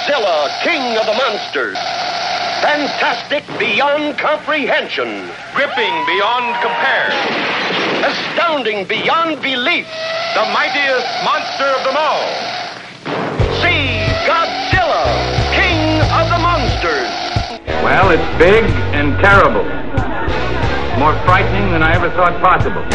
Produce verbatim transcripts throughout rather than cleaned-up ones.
Godzilla, King of the Monsters. Fantastic beyond comprehension. Gripping beyond compare. Astounding beyond belief. The mightiest monster of them all. See Godzilla, King of the Monsters. Well, it's big and terrible. More frightening than I ever thought possible.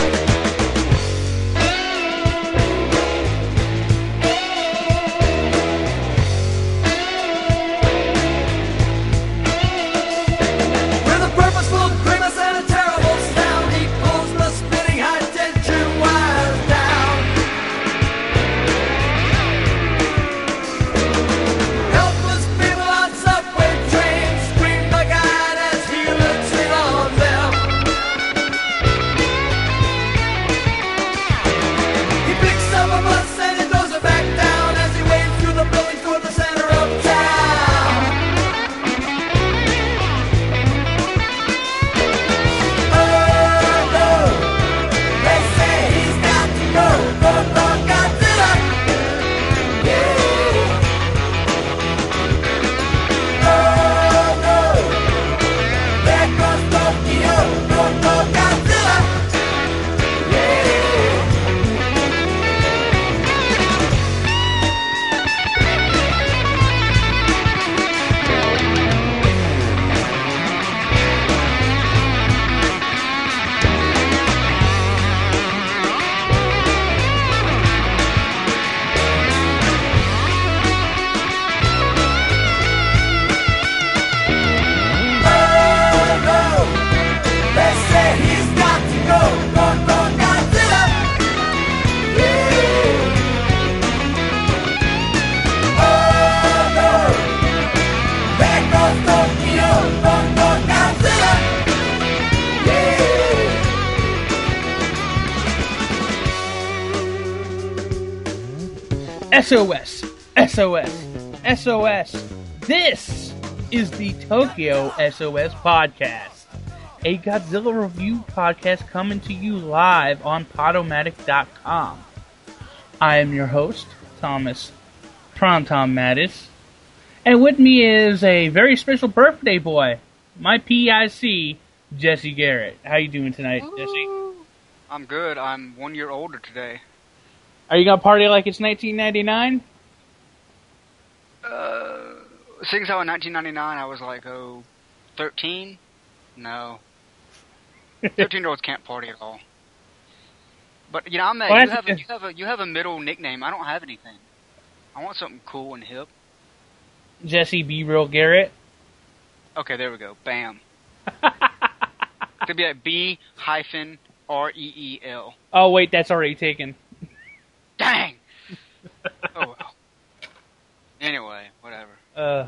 S O S, S O S, S O S. This is the Tokyo S O S podcast, a Godzilla review podcast coming to you live on Podomatic dot com. I am your host, Thomas Tron Tom Mattis, and with me is a very special birthday boy, my P I C, Jesse Garrett. How you doing tonight, Ooh. Jesse? I'm good. I'm one year older today. Are you gonna party like it's nineteen ninety-nine? Uh, seeing as how in nineteen ninety-nine I was like, oh, thirteen? No. thirteen-year-olds can't party at all. But, you know, I'm a, well, you, have a, you, have a, you have a middle nickname. I don't have anything. I want something cool and hip. Jesse B. Real Garrett? Okay, there we go. Bam. Could be like B hyphen R E E L. Oh, wait, that's already taken. Dang! Oh, well. Anyway, whatever. Uh,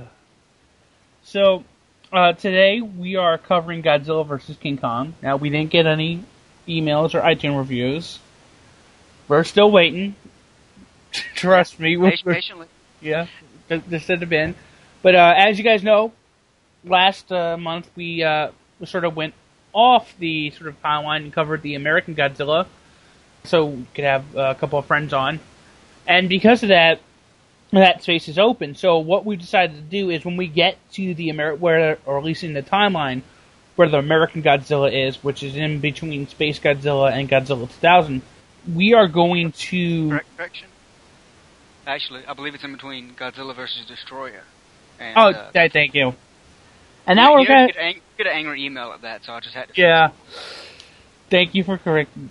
so, uh, today we are covering Godzilla versus King Kong. Now, we didn't get any emails or iTunes reviews. We're still waiting. Trust me. Patiently. Yeah, this should have been. But uh, as you guys know, last uh, month we, uh, we sort of went off the sort of timeline and covered the American Godzilla, so we could have uh, a couple of friends on. And because of that, that space is open. So what we decided to do is when we get to the Amer- where, or at least in the timeline, where the American Godzilla is, which is in between Space Godzilla and Godzilla two thousand, we are going to... Correct, correction. Actually, I believe it's in between Godzilla versus Destroyer. And, oh, uh, thank you. And now you, we're you going to ang- get an angry email at that, so I just had to. Yeah. Thank you for correcting.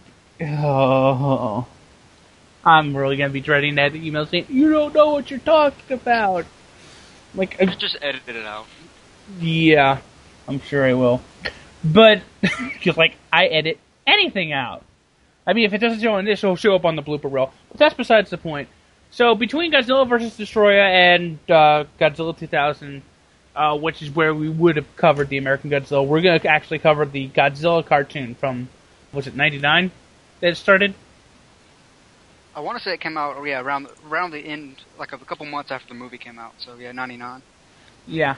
Oh, I'm really gonna be dreading that email saying you don't know what you're talking about. Like, just, just edit it out. Yeah, I'm sure I will. But just like I edit anything out. I mean, if it doesn't show on this, it'll show up on the blooper reel. But that's besides the point. So between Godzilla versus Destroyer and uh, Godzilla two thousand. Uh, which is where we would have covered the American Godzilla. We're going to actually cover the Godzilla cartoon from, was it ninety-nine that it started? I want to say it came out, yeah, around around the end, like a couple months after the movie came out. So, yeah, ninety-nine. Yeah.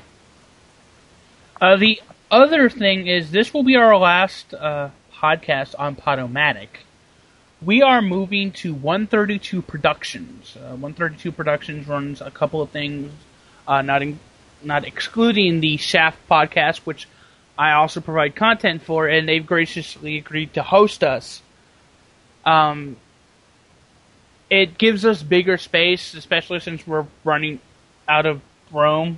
Uh, the other thing is this will be our last uh, podcast on Podomatic. We are moving to one thirty-two Productions. Uh, one thirty-two Productions runs a couple of things uh, not in, not excluding the Shaft podcast, which I also provide content for, and they've graciously agreed to host us. Um, it gives us bigger space, especially since we're running out of room.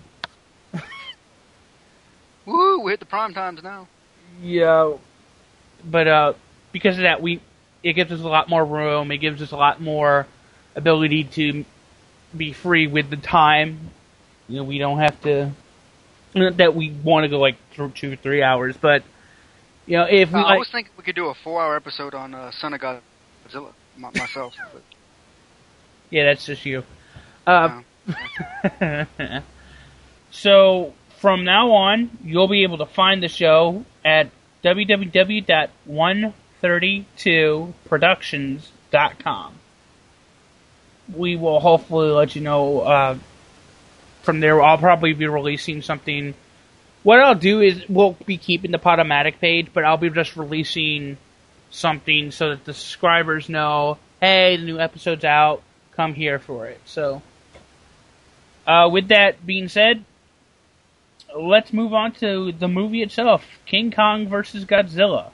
Woo! We hit the prime times now. Yeah, but uh, because of that, we it gives us a lot more room. It gives us a lot more ability to be free with the time. You know, we don't have to. Not that we want to go like through two or three hours, but you know, if we uh, like, I was thinking we could do a four-hour episode on uh, Son of Godzilla my, myself. But. Yeah, that's just you. Uh, No. So from now on, you'll be able to find the show at w w w dot one thirty-two productions dot com. We will hopefully let you know. Uh, From there, I'll probably be releasing something. What I'll do is we'll be keeping the Podomatic page, but I'll be just releasing something so that the subscribers know, hey, the new episode's out. Come here for it. So, uh, with that being said, let's move on to the movie itself. King Kong versus Godzilla.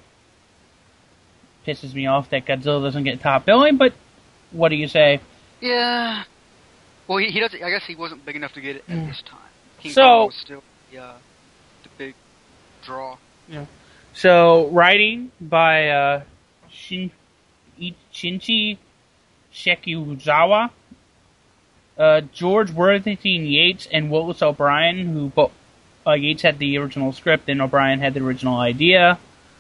Pisses me off that Godzilla doesn't get top billing, but what do you say? Yeah. Well, he, he doesn't. I guess he wasn't big enough to get it at this time. King So- Kong was still the, uh, the big draw. Yeah. So, writing by uh, Shin- Shinichi Shikuzawa, uh, George Worthington Yates, and Willis O'Brien, who both uh, Yates had the original script and O'Brien had the original idea.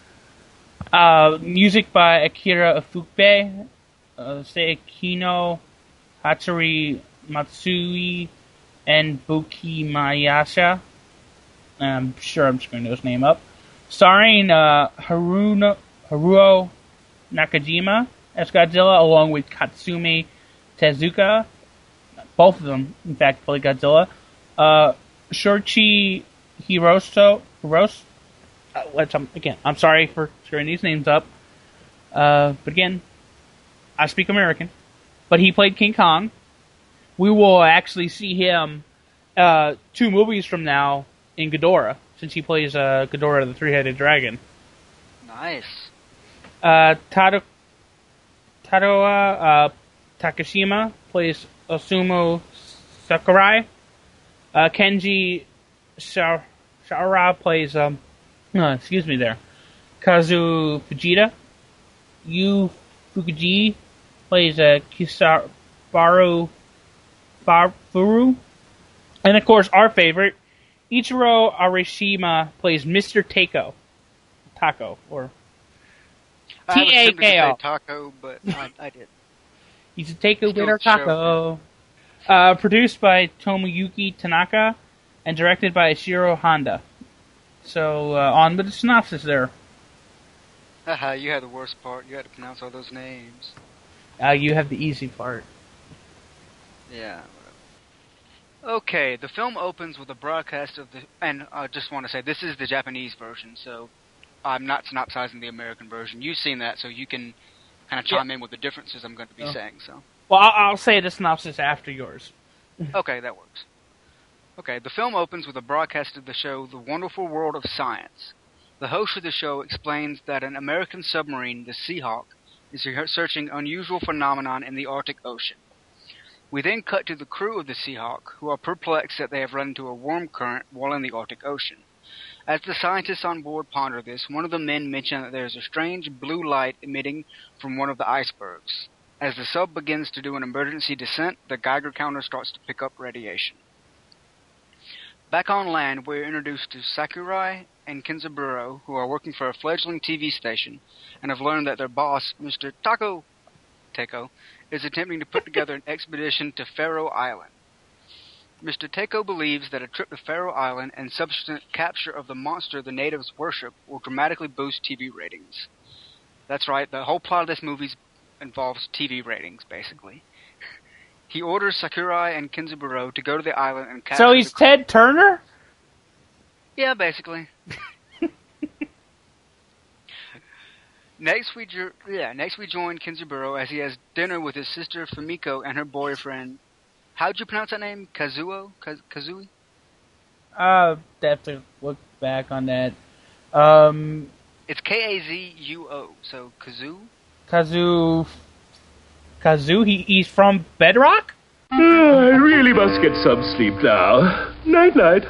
Uh, music by Akira Ifukube, uh, Seikino Hatsuri Matsui, and Buki Mayasha. I'm sure I'm screwing those names up. Starring uh, Haruno, Haruo Nakajima as Godzilla, along with Katsumi Tezuka. Both of them, in fact, play Godzilla. Uh, Shorchi Hiroso. Hiros, uh, let's, um, again, I'm sorry for screwing these names up. Uh, but again, I speak American. But he played King Kong. We will actually see him uh, two movies from now in Ghidorah, since he plays uh, Ghidorah the Three-Headed Dragon. Nice. Uh, Taro, Taroa uh, Takashima plays Osumu Sakurai. Uh, Kenji Shara Shara plays, um, no, excuse me there, Kazu Fujita. Yu Fukuji plays uh, Kisabaru Furu. And of course, our favorite, Ichiro Arishima plays Mister Tako. Taco, or I T was A tempted to K O. say taco, but I, I did. He's a Taco Still Bitter Taco. Uh, produced by Tomoyuki Tanaka and directed by Ishiro Honda. So, uh, on with the synopsis there. Haha, you had the worst part. You had to pronounce all those names. Uh, you have the easy part. Yeah. Whatever. Okay, the film opens with a broadcast of the... And I just want to say, this is the Japanese version, so I'm not synopsizing the American version. You've seen that, so you can kind of chime Yeah. in with the differences I'm going to be Oh. saying, so... Well, I'll, I'll say the synopsis after yours. Okay, that works. Okay, the film opens with a broadcast of the show The Wonderful World of Science. The host of the show explains that an American submarine, the Seahawk, is searching unusual phenomenon in the Arctic Ocean. We then cut to the crew of the Seahawk, who are perplexed that they have run into a worm current while in the Arctic Ocean. As the scientists on board ponder this, one of the men mentions that there is a strange blue light emitting from one of the icebergs. As the sub begins to do an emergency descent, the Geiger counter starts to pick up radiation. Back on land, we are introduced to Sakurai and Kenzaburo, who are working for a fledgling T V station, and have learned that their boss, Mister Tako, Tako, is attempting to put together an expedition to Faroe Island. Mister Tako believes that a trip to Faroe Island and subsequent capture of the monster the natives worship will dramatically boost T V ratings. That's right, the whole plot of this movie involves T V ratings, basically. He orders Sakurai and Kenzaburo to go to the island and capture So he's the... Ted Turner? Yeah, basically. Next we jo- yeah, next we join Kenzaburo as he has dinner with his sister Fumiko and her boyfriend how'd you pronounce that name? Kazuo? Kaz- Kazui? Uh, definitely look back on that. Um, it's K A Z U O, so Kazu? Kazu... Kazu? He, he's from Bedrock? Uh, I really must get some sleep now. Night-night.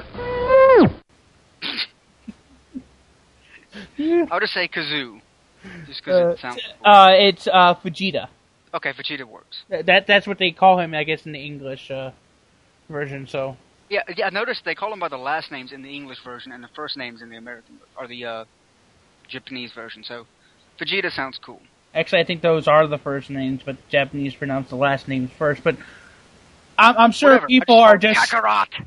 I'll just say Kazoo. Just because Uh, it sounds cool. uh, it's, uh, Vegeta. Okay, Vegeta works. That, that's what they call him, I guess, in the English, uh, version, so... Yeah, yeah. I noticed they call him by the last names in the English version and the first names in the American or the uh, Japanese version. So, Vegeta sounds cool. Actually, I think those are the first names, but the Japanese pronounce the last names first. But I'm, I'm sure Whatever. people I are just just. Kakarot.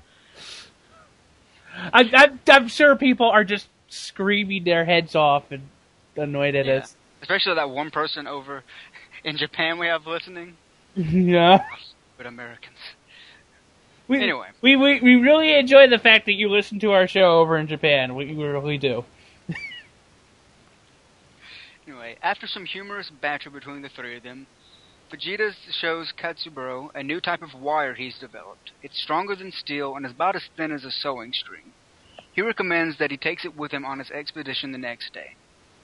I, I, I'm sure people are just screaming their heads off and annoyed at Yeah. us. Especially that one person over in Japan we have listening. Yeah. But Americans. We, Anyway. we, we we really enjoy the fact that you listen to our show over in Japan. We, we really do. Anyway, after some humorous banter between the three of them, Vegeta shows Katsuburo a new type of wire he's developed. It's stronger than steel and is about as thin as a sewing string. He recommends that he takes it with him on his expedition the next day.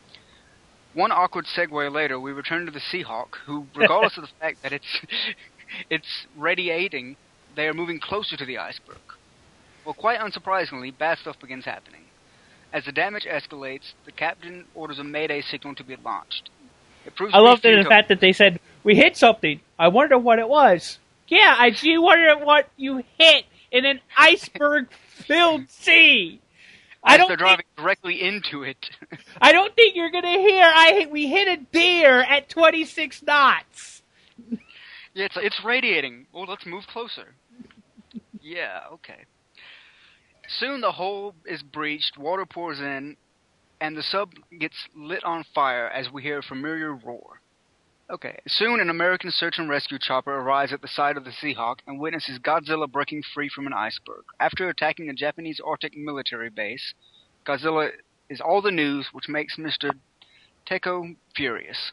One awkward segue later, we return to the Seahawk, who, regardless of the fact that it's it's radiating, they are moving closer to the iceberg. Well, quite unsurprisingly, bad stuff begins happening. As the damage escalates, the captain orders a mayday signal to be launched. It proves I love the, futile- the fact that they said, we hit something. I wonder what it was. Yeah, I do wonder what you hit in an iceberg-filled sea. I As don't they're think, driving directly into it. I don't think you're gonna hear, I hit, we hit a deer at twenty-six knots. Yeah, it's, it's radiating. Well, let's move closer. Yeah, okay. Soon the hull is breached, water pours in, and the sub gets lit on fire as we hear a familiar roar. Okay, soon an American search and rescue chopper arrives at the side of the Seahawk and witnesses Godzilla breaking free from an iceberg. After attacking a Japanese Arctic military base, Godzilla is all the news, which makes Mister Teko furious.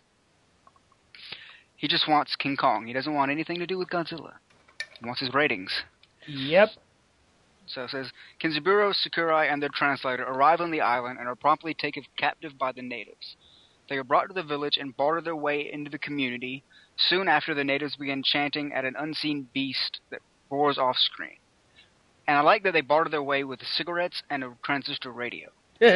He just wants King Kong. He doesn't want anything to do with Godzilla. He wants his ratings. Yep. So it says, Kenzaburo, Sakurai, and their translator arrive on the island and are promptly taken captive by the natives. They are brought to the village and barter their way into the community. Soon after, the natives begin chanting at an unseen beast that roars off screen. And I like that they barter their way with cigarettes and a transistor radio.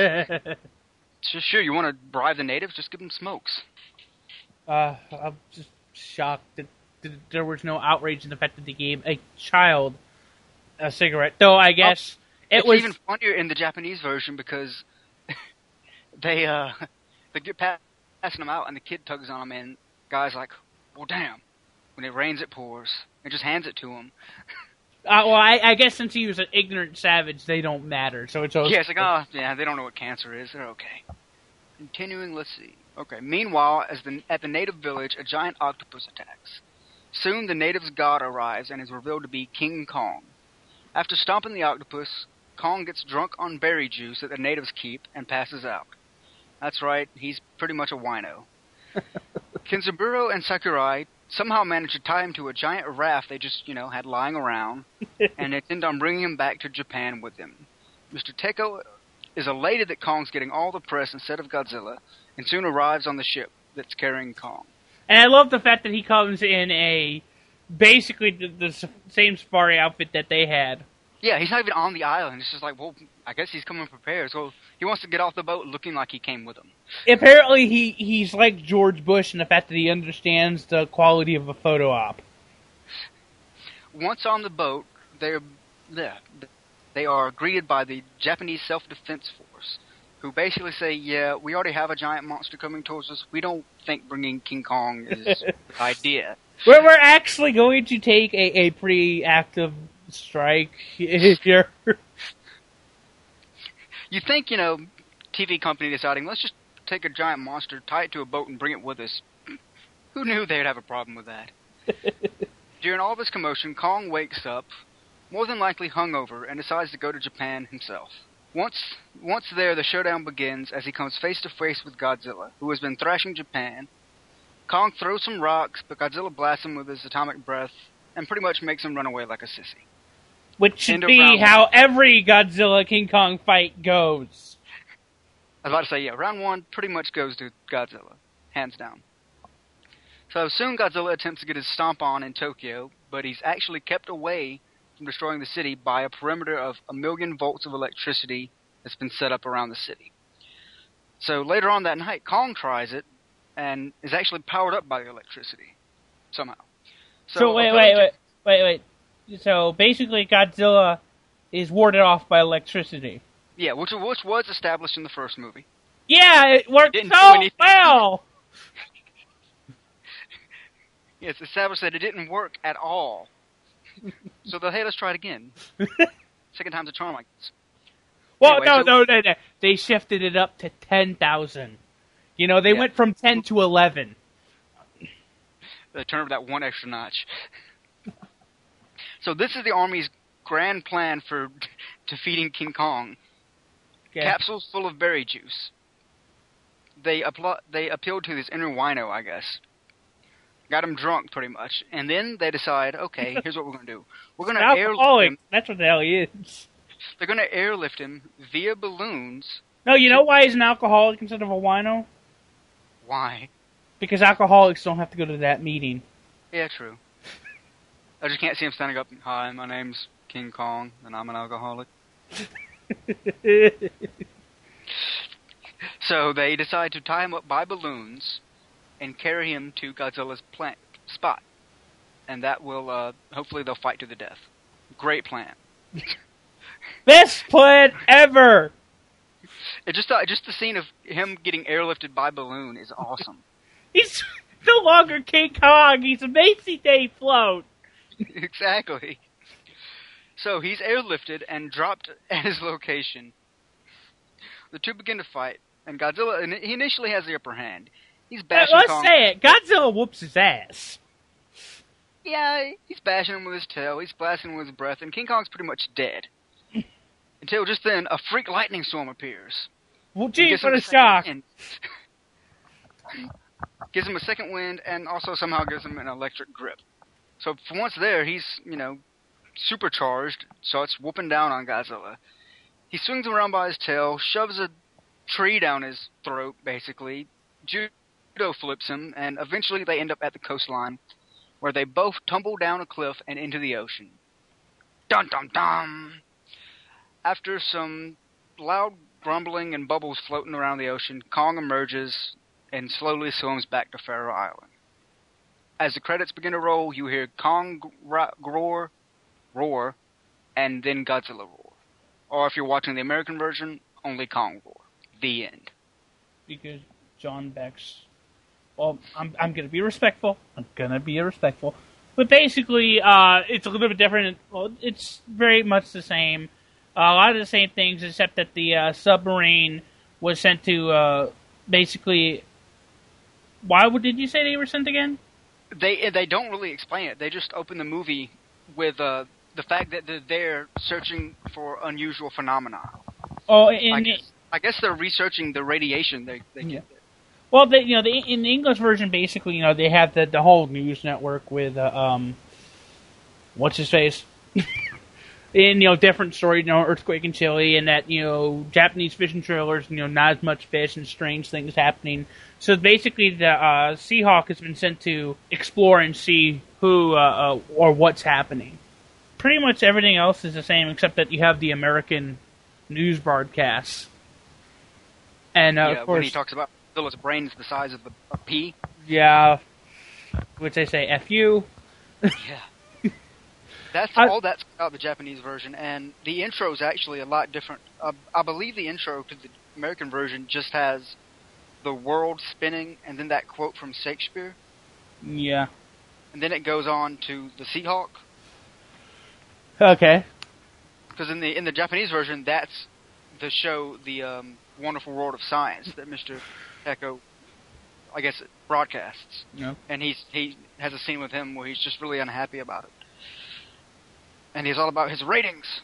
So sure, you want to bribe the natives? Just give them smokes. uh, I'm just shocked that, that there was no outrage in the fact that they gave a child a cigarette. Though I guess oh, it it's was even funnier in the Japanese version because they uh they get pa- passing them out and the kid tugs on them and guy's like, well, damn. When it rains, it pours. And just hands it to him. Uh, well, I, I guess since he was an ignorant savage, they don't matter. So it's okay. Yeah, it's like, oh, yeah, they don't know what cancer is. They're okay. Continuing, let's see. Okay. Meanwhile, as the at the native village, a giant octopus attacks. Soon, the native's god arrives and is revealed to be King Kong. After stomping the octopus, Kong gets drunk on berry juice that the natives keep and passes out. That's right, he's pretty much a wino. Kenzaburo and Sakurai somehow manage to tie him to a giant raft they just, you know, had lying around, and they intend on bringing him back to Japan with them. Mister Teko is elated that Kong's getting all the press instead of Godzilla, and soon arrives on the ship that's carrying Kong. And I love the fact that he comes in a basically the, the same safari outfit that they had. Yeah, he's not even on the island. It's just like, well, I guess he's coming prepared. So he wants to get off the boat looking like he came with him. Apparently, he, he's like George Bush in the fact that he understands the quality of a photo op. Once on the boat, they're yeah, they are greeted by the Japanese Self-Defense Force, who basically say, yeah, we already have a giant monster coming towards us. We don't think bringing King Kong is a good idea. We're, we're actually going to take a, a pretty active strike if you're... You think, you know, T V company deciding, let's just take a giant monster, tie it to a boat, and bring it with us. Who knew they'd have a problem with that? During all this commotion, Kong wakes up, more than likely hungover, and decides to go to Japan himself. Once once there, the showdown begins as he comes face to face with Godzilla, who has been thrashing Japan. Kong throws some rocks, but Godzilla blasts him with his atomic breath, and pretty much makes him run away like a sissy. Which should End of be round how one. every Godzilla King Kong fight goes. I was about to say, yeah, round one pretty much goes to Godzilla, hands down. So soon Godzilla attempts to get his stomp on in Tokyo, but he's actually kept away from destroying the city by a perimeter of a million volts of electricity that's been set up around the city. So later on that night, Kong tries it, and is actually powered up by the electricity, somehow. So, so wait, wait, wait, wait, wait. So basically Godzilla is warded off by electricity. Yeah, which, which was established in the first movie. Yeah, it worked Didn't so do anything. well! Yeah, it's established that it didn't work at all. So they'll, hey, let's try it again. Second time's a charm, I guess. Well, Anyway, no, so- no, no, no. They shifted it up to ten thousand. You know, they Yeah. went from ten to eleven. They turn over that one extra notch. So this is the Army's grand plan for defeating King Kong. Okay. Capsules full of berry juice. They appl- they appealed to this inner wino, I guess. Got him drunk, pretty much. And then they decide, okay, here's what we're going to do. We're going to airlift Alcoholic. him. That's what the hell he is. They're going to airlift him via balloons. No, you know why he's an alcoholic instead of a wino? Why? Because alcoholics don't have to go to that meeting. Yeah, true. I just can't see him standing up. Hi, my name's King Kong, and I'm an alcoholic. So they decide to tie him up by balloons and carry him to Godzilla's plant spot, and that will uh, hopefully they'll fight to the death. Great plan. Best plan ever! It just uh, just the scene of him getting airlifted by balloon is awesome. He's no longer King Kong, he's a Macy Day float! Exactly. So he's airlifted and dropped at his location. The two begin to fight, and Godzilla, and he initially has the upper hand. He's bashing Let's Kong. say it, Godzilla whoops his ass. Yeah, he's bashing him with his tail, he's blasting him with his breath, and King Kong's pretty much dead. Until just then, a freak lightning storm appears. Well, He gee, gives for him the a second shock. wind. Gives him a second wind, and also somehow gives him an electric grip. So for once there, he's, you know, supercharged, starts whooping down on Godzilla. He swings him around by his tail, shoves a tree down his throat, basically. Judo flips him, and eventually they end up at the coastline, where they both tumble down a cliff and into the ocean. Dun dun dun! After some loud grumbling and bubbles floating around the ocean, Kong emerges and slowly swims back to Faroe Island. As the credits begin to roll, you hear Kong gra- roar, roar, and then Godzilla roar. Or if you're watching the American version, only Kong roar. The end. Because John Beck's... Well, I'm I'm gonna be respectful. I'm gonna be respectful. But basically, uh, it's a little bit different. Well, it's very much the same. Uh, a lot of the same things, except that the uh, submarine was sent to uh, basically. Why would did you say they were sent again? They they don't really explain it. They just open the movie with uh, the fact that they're there searching for unusual phenomena. Oh, in I the, guess, I guess they're researching the radiation they, they Yeah. get there. well, they, you know, the, in the English version, basically, you know, they have the the whole news network with uh, um, what's his face. In, you know, different stories, you know, earthquake in Chile, and that, you know, Japanese fishing trailers, you know, not as much fish and strange things happening. So basically, the uh, Seahawk has been sent to explore and see who uh, uh, or what's happening. Pretty much everything else is the same, except that you have the American news broadcasts. And uh, yeah, of course, when he talks about Godzilla's brain is the size of the, a pea. yeah, which they say "f you." Yeah. That's I- all that's about the Japanese version, and the intro is actually a lot different. Uh, I believe the intro to the American version just has the world spinning, and then that quote from Shakespeare, Yeah. and then it goes on to the Seahawk. Okay. Because in the in the Japanese version, that's the show, the um, Wonderful World of Science that Mister Echo, I guess, broadcasts. Yeah. And he's he has a scene with him where he's just really unhappy about it. And he's all about his ratings.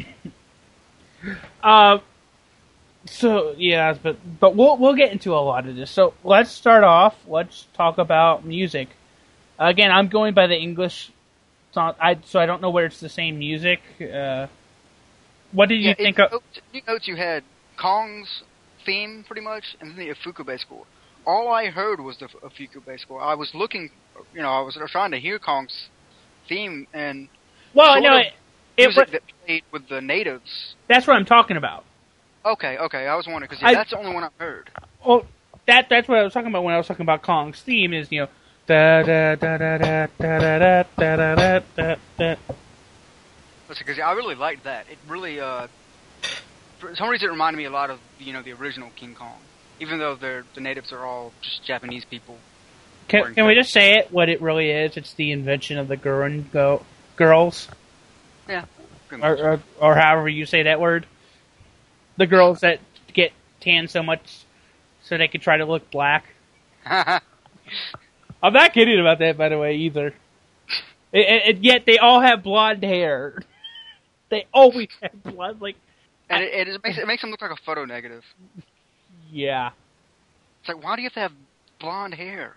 Uh, so yeah, but but we'll we'll get into a lot of this. So let's start off. Let's talk about music. Again, I'm going by the English not, I so I don't know whether it's the same music. Uh, what did you yeah, think it, of? You notes you had Kong's theme pretty much, and then the Ifukube score. All I heard was the Ifukube score. I was looking, you know, I was trying to hear Kong's theme and Well, sort no, of it, it music wa- that played with the natives. that's what I'm talking about. Okay, okay, I was wondering because yeah, I- that's the only one I heard. Well, that that's what I was talking about when I was talking about Kong's theme. Is you know da da da da da da da da da da da da. Because I really liked that. It really, uh, for some reason, it reminded me a lot of you know the original King Kong, even though they're the natives are all just Japanese people. Can, can we just say it? What it really is? It's the invention of the Gurren go, girls, Yeah, pretty much. or, or or however you say that word. The girls that get tan so much so they can try to look black. I'm not kidding about that, by the way, either. And, and yet they all have blonde hair. They always have blonde, like. and it, it makes it makes them look like a photo negative. Yeah. It's like, why do you have to have blonde hair?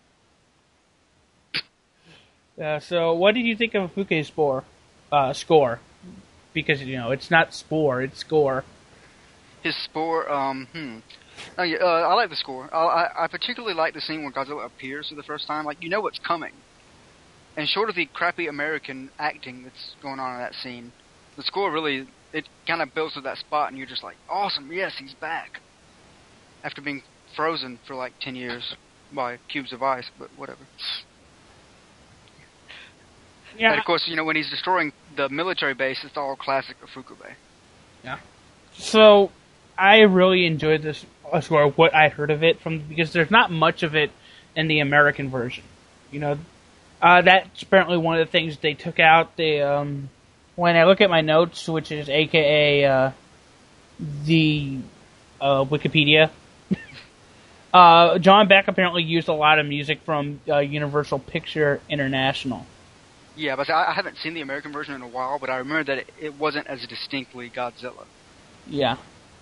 Uh, so, what did you think of Fuke's spore, uh, score? Because you know it's not spore, it's score. His spore, um, hmm. Oh, yeah, uh, I like the score. I, I, I particularly like the scene when Godzilla appears for the first time. Like, you know what's coming. And short of the crappy American acting that's going on in that scene, the score really, it kind of builds to that spot, and you're just like, awesome, yes, he's back. After being frozen for like ten years by cubes of ice, but whatever. Yeah. And of course, you know, when he's destroying the military base, it's all classic of Fukube. Yeah. So, I really enjoyed this score, what I heard of it, from because there's not much of it in the American version. You know, uh, that's apparently one of the things they took out. They, um, when I look at my notes, which is A K A uh, the uh, Wikipedia, uh, John Beck apparently used a lot of music from uh, Universal Picture International. Yeah, but I, I haven't seen the American version in a while, but I remember that it, it wasn't as distinctly Godzilla. Yeah.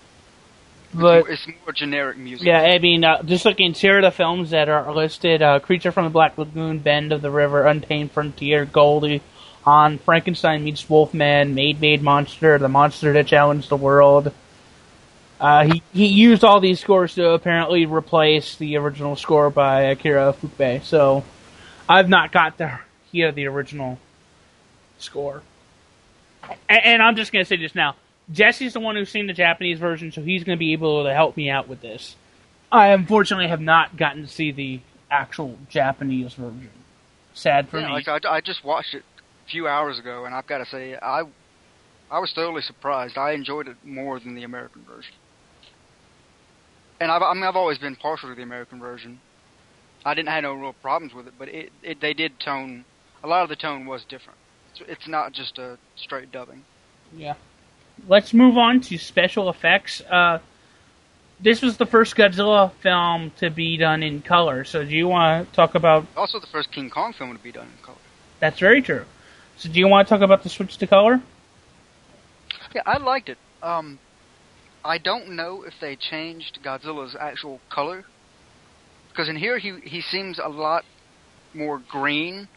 But it's more generic music. yeah, I mean, uh, just looking here are the films that are listed: uh, Creature from the Black Lagoon, Bend of the River, Untamed Frontier, Goldie, Han, Frankenstein Meets Wolfman, Maid Made Monster, The Monster That Challenged the World. Uh, he he used all these scores to apparently replace the original score by Akira Ifukube. So I've not got to hear the original score, and, and I'm just gonna say this now. Jesse's the one who's seen the Japanese version, so he's going to be able to help me out with this. I unfortunately have not gotten to see the actual Japanese version. Sad for yeah, me. like I, I just watched it a few hours ago, and I've got to say, I I was thoroughly surprised. I enjoyed it more than the American version. And I've, I mean, I've always been partial to the American version. I didn't have no real problems with it, but it, it they did tone, a lot of the tone was different. It's, it's not just a straight dubbing. Yeah. Let's move on to special effects. Uh, this was the first Godzilla film to be done in color. So do you want to talk about... Also the first King Kong film to be done in color. That's very true. So do you want to talk about the switch to color? Yeah, I liked it. Um, I don't know if they changed Godzilla's actual color. Because in here he he seems a lot more green.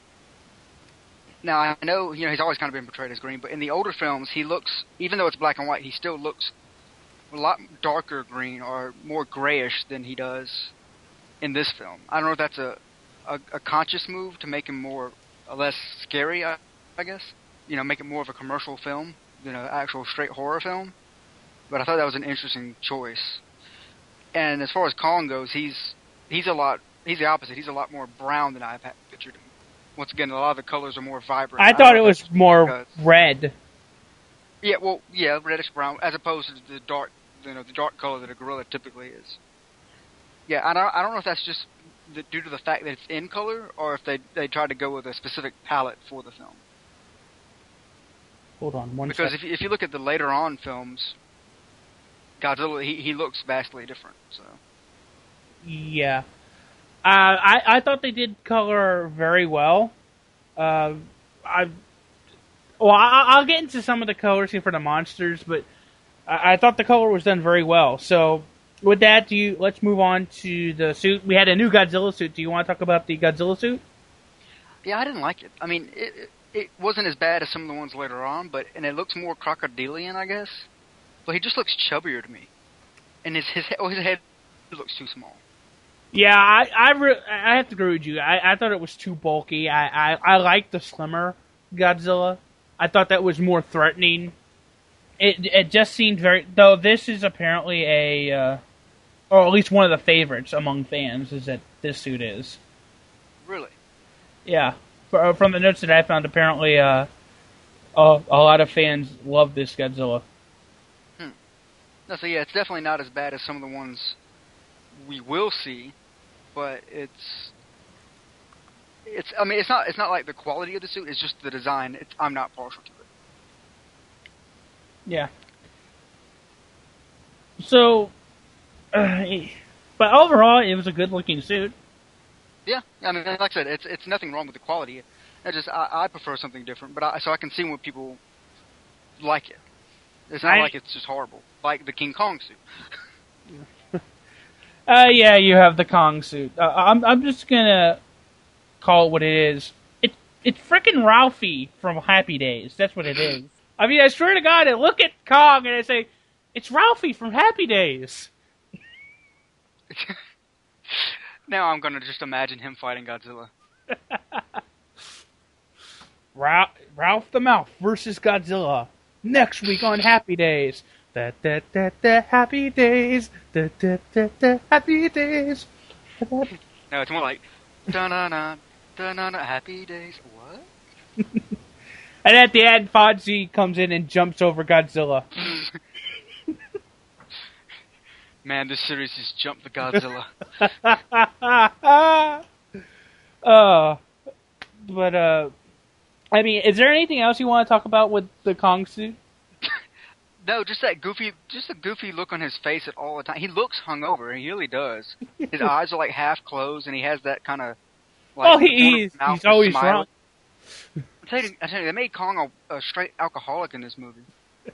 Now, I know, you know, he's always kind of been portrayed as green, but in the older films, he looks, even though it's black and white, he still looks a lot darker green or more grayish than he does in this film. I don't know if that's a, a, a conscious move to make him more, uh, less scary, I, I guess. You know, make it more of a commercial film than an actual straight horror film. But I thought that was an interesting choice. And as far as Kong goes, he's, he's a lot, he's the opposite. He's a lot more brown than I've pictured him. Once again, a lot of the colors are more vibrant. I thought it was more red. Yeah, well, yeah, reddish brown, as opposed to the dark, you know, the dark color that a gorilla typically is. Yeah, I don't, I don't know if that's just the, due to the fact that it's in color, or if they they tried to go with a specific palette for the film. Hold on one Because second. if if you look at the later on films, Godzilla, he he looks vastly different. So. Yeah. Uh, I, I thought they did color very well. Uh, I, well, I, I'll get into some of the colors here for the monsters, but I, I thought the color was done very well. So, with that, do you let's move on to the suit. We had a new Godzilla suit. Do you want to talk about the Godzilla suit? Yeah, I didn't like it. I mean, it, it, it wasn't as bad as some of the ones later on, but and it looks more crocodilian, I guess. But he just looks chubbier to me, and his his oh, his head looks too small. Yeah, I I, re- I have to agree with you. I, I thought it was too bulky. I, I, I like the slimmer Godzilla. I thought that was more threatening. It it just seemed very... Though this is apparently a... Uh, or at least one of the favorites among fans, is that this suit is. Really? Yeah. For, from the notes that I found, apparently uh, a, a lot of fans love this Godzilla. Hmm. No, so yeah, it's definitely not as bad as some of the ones we will see, but it's... It's. I mean, it's not. It's not like the quality of the suit. It's just the design. It's, I'm not partial to it. Yeah. So, uh, but overall, it was a good-looking suit. Yeah, I mean, like I said, it's it's nothing wrong with the quality. I just I, I prefer something different, but I, so I can see when people like it. It's not I, like it's just horrible, like the King Kong suit. uh, yeah, you have the Kong suit. Uh, I'm I'm just gonna call it what it is. It it's frickin' Ralphie from Happy Days. That's what it is. I mean, I swear to God, I look at Kong and I say, it's Ralphie from Happy Days. Now I'm gonna just imagine him fighting Godzilla. Ralph, Ralph the Mouth versus Godzilla next week on Happy Days. Da da da da Happy Days. Da da da da Happy Days. No, it's more like da na na da na na Happy Days. What? And at the end, Fonzie comes in and jumps over Godzilla. Man, this series has jumped the Godzilla. uh, but, uh, I mean, is there anything else you want to talk about with the Kong suit? No, just that goofy, just a goofy look on his face at all the time. He looks hungover, he really does. His eyes are like half closed, and he has that kind of. Like, oh, he, he's, he's always wrong. I tell you, I tell you, they made Kong a, a straight alcoholic in this movie.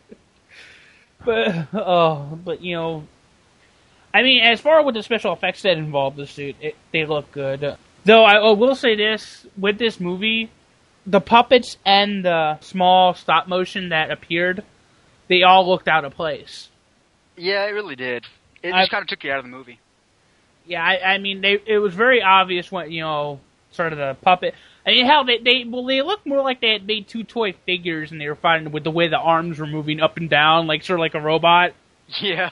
But oh, but you know, I mean, as far as with the special effects that involve the suit, it, they look good. Though I, I will say this: with this movie, the puppets and the small stop motion that appeared, they all looked out of place. Yeah, it really did. It I, just kind of took you out of the movie. Yeah, I, I mean, they it was very obvious when you know, sort of the puppet. I mean, hell, they, they well, they looked more like they had made two toy figures and they were fighting with the way the arms were moving up and down, like sort of like a robot. Yeah.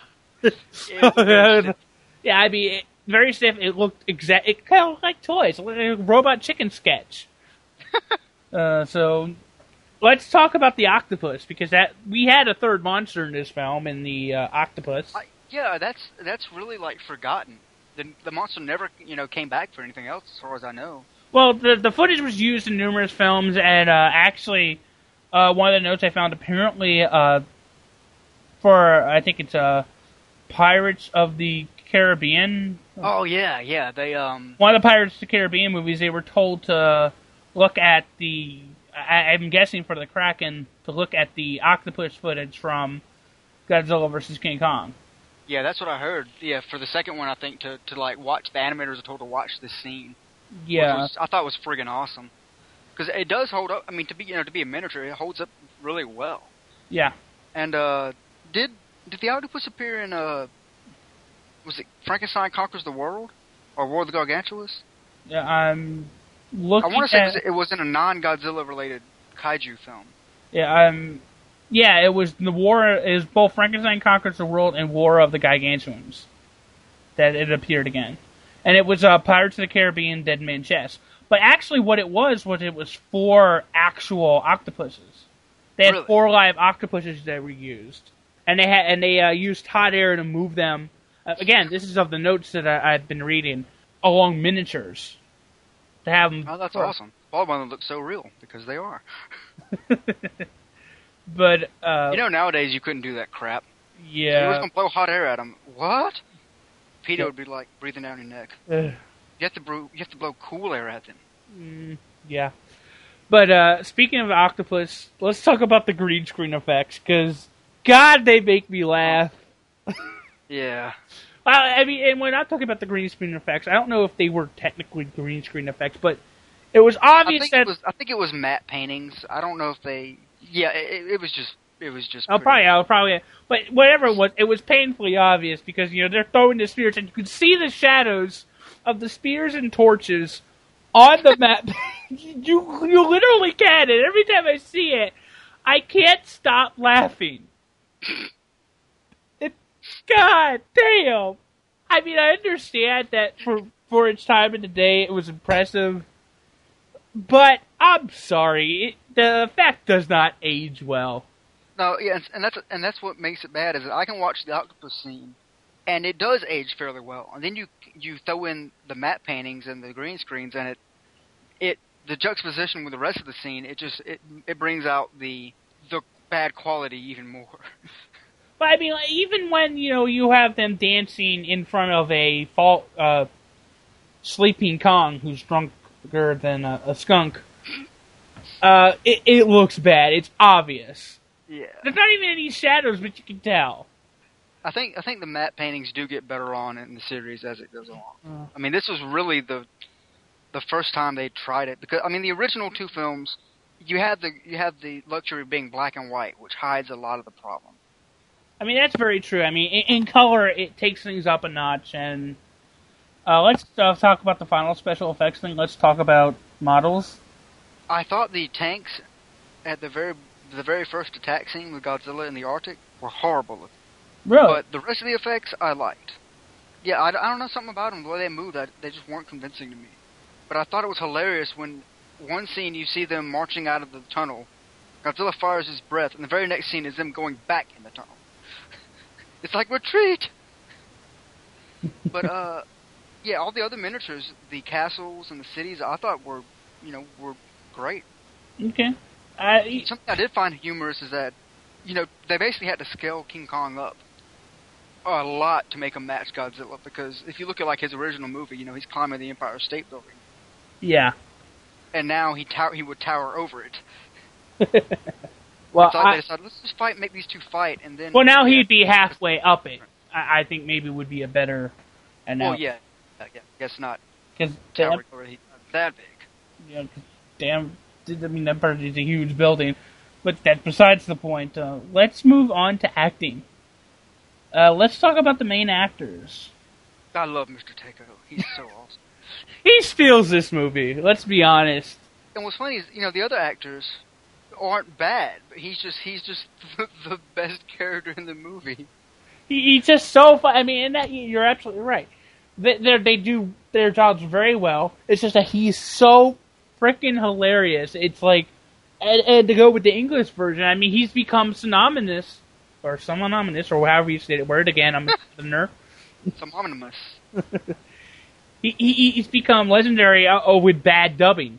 Yeah, I mean, it, very stiff. It looked exact. It kind of looked like toys, like a robot chicken sketch. uh, so, let's talk about the octopus because that we had a third monster in this film, in the uh, octopus. I, yeah, that's that's really like forgotten. The the monster never you know came back for anything else, as far as I know. Well, the the footage was used in numerous films, and uh, actually, uh, one of the notes I found apparently uh, for I think it's uh, Pirates of the Caribbean. Oh yeah, yeah. They um. One of the Pirates of the Caribbean movies, they were told to look at the. I, I'm guessing for the Kraken to look at the octopus footage from Godzilla versus King Kong. Yeah, that's what I heard. Yeah, for the second one, I think to to like watch the animators are told to watch this scene. Yeah, was, I thought it was friggin' awesome because it does hold up. I mean, to be you know to be a miniature, it holds up really well. Yeah. And uh, did did the octopus appear in uh was it Frankenstein Conquers the World or War of the Gargantuas? Yeah, I'm looking. I want to say at, it, was, it was in a non-Godzilla related kaiju film. Yeah, um, yeah, it was the War. It was both Frankenstein Conquers the World and War of the Gargantuans that it appeared again. And it was uh, Pirates of the Caribbean, Dead Man Chest. But actually what it was, was it was four actual octopuses. They had really? four live octopuses that were used. And they had, and they uh, used hot air to move them. Uh, again, this is of the notes that I, I've been reading, along miniatures. To have them... Oh, that's awesome. All of them look so real, because they are. But, uh... You know, nowadays you couldn't do that crap. Yeah. You were going to blow hot air at them. What? Peter would be like breathing down your neck. Uh, you have to blow, you have to blow cool air at them. Mm, yeah. But uh, speaking of octopus, let's talk about the green screen effects, because God, they make me laugh. Yeah. Well, I mean, and when I'm talking about the green screen effects, I don't know if they were technically green screen effects, but It was I obvious think that it was. I think it was matte paintings. I don't know if they. Yeah, it, it was just. It was just. Oh, pretty. probably, oh, probably. But whatever it was, it was painfully obvious because you know they're throwing the spears, and you could see the shadows of the spears and torches on the map. you you literally can, and every time I see it, I can't stop laughing. It, God damn! I mean, I understand that for for its time in the day, it was impressive, but I'm sorry, it, the effect does not age well. No, yeah, and that's and that's what makes it bad is that I can watch the octopus scene, and it does age fairly well. And then you you throw in the matte paintings and the green screens, and it it the juxtaposition with the rest of the scene, it just it it brings out the the bad quality even more. But I mean, like, even when you know you have them dancing in front of a fall, uh, sleeping Kong who's drunker than a, a skunk, uh, it, it looks bad. It's obvious. Yeah. There's not even any shadows, but you can tell. I think I think the matte paintings do get better on in the series as it goes on. Uh. I mean, this was really the the first time they tried it because I mean the original two films, you had the you had the luxury of being black and white, which hides a lot of the problem. I mean, that's very true. I mean, in, in color, it takes things up a notch. And uh, let's uh, talk about the final special effects thing. Let's talk about models. I thought the tanks at the very the very first attack scene with Godzilla in the Arctic were horrible looking. Really? But the rest of the effects I liked. Yeah, I, I don't know, something about them, the way they moved, I, they just weren't convincing to me. But I thought it was hilarious when one scene you see them marching out of the tunnel, Godzilla fires his breath, and the very next scene is them going back in the tunnel. It's like, retreat! But, uh, yeah, all the other miniatures, the castles and the cities, I thought were, you know, were great. Okay. Uh, Something I did find humorous is that, you know, they basically had to scale King Kong up a lot to make him match Godzilla, because if you look at, like, his original movie, you know, he's climbing the Empire State Building. Yeah. And now he tower, he would tower over it. Well, so I, they decided, let's just fight, make these two fight, and then... well, now yeah, he'd be halfway up it. I, I think maybe would be a better analogy. Well, yeah. yeah, guess not. Because Towering over, he's not that big. Yeah, cause damn, I mean, that part is a huge building. But that's besides the point. Uh, let's move on to acting. Uh, let's talk about the main actors. I love Mister Takeo. He's so awesome. He steals this movie, let's be honest. And what's funny is, you know, the other actors aren't bad, but he's just he's just the, the best character in the movie. He, he's just so fun. I mean, and that, you're absolutely right. They they do their jobs very well. It's just that he's so freaking hilarious. It's like, and, and to go with the English version, I mean, he's become synonymous, or synonymous, or however you say the word again. I'm a listener. Synonymous. he, he he's become legendary. Uh, oh, with bad dubbing.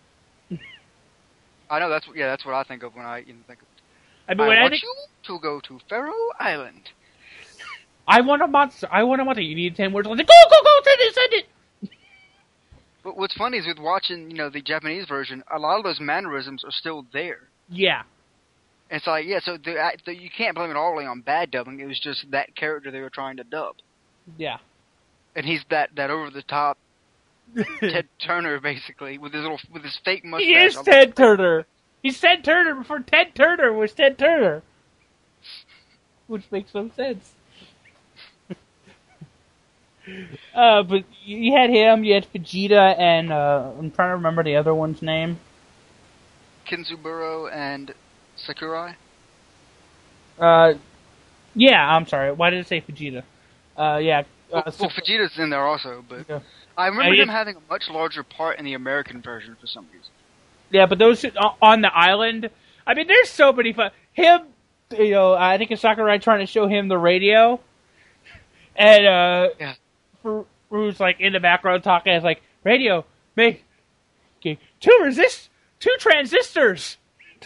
I know that's yeah, that's what I think of when I even think of. I mean, I when want I think, you to go to Faroe Island. I want a monster. I want a monster. You need ten words. I was like, go, go, go, send it, send it. But what's funny is with watching, you know, the Japanese version, a lot of those mannerisms are still there. Yeah. And it's like, yeah, so the, the, you can't blame it all on bad dubbing. It was just that character they were trying to dub. Yeah. And he's that, that over the top Ted Turner, basically, with his little with his fake mustache. He is Ted Turner. He's Ted Turner before Ted Turner was Ted Turner, which makes no sense. uh, but you had him. You had Vegeta, and uh, I'm trying to remember the other one's name. Kenzaburo and Sakurai. Uh, yeah. I'm sorry. Why did it say Vegeta? Uh, yeah. Uh, Well, well, Vegeta's in there also, but Yeah. I remember I him did- having a much larger part in the American version for some reason. Yeah, but those on the island. I mean, there's so many fun. Him, you know, I think it's Sakurai trying to show him the radio, and uh, Yeah. who's like in the background talking. It's like radio, make okay, two resist, two transistors.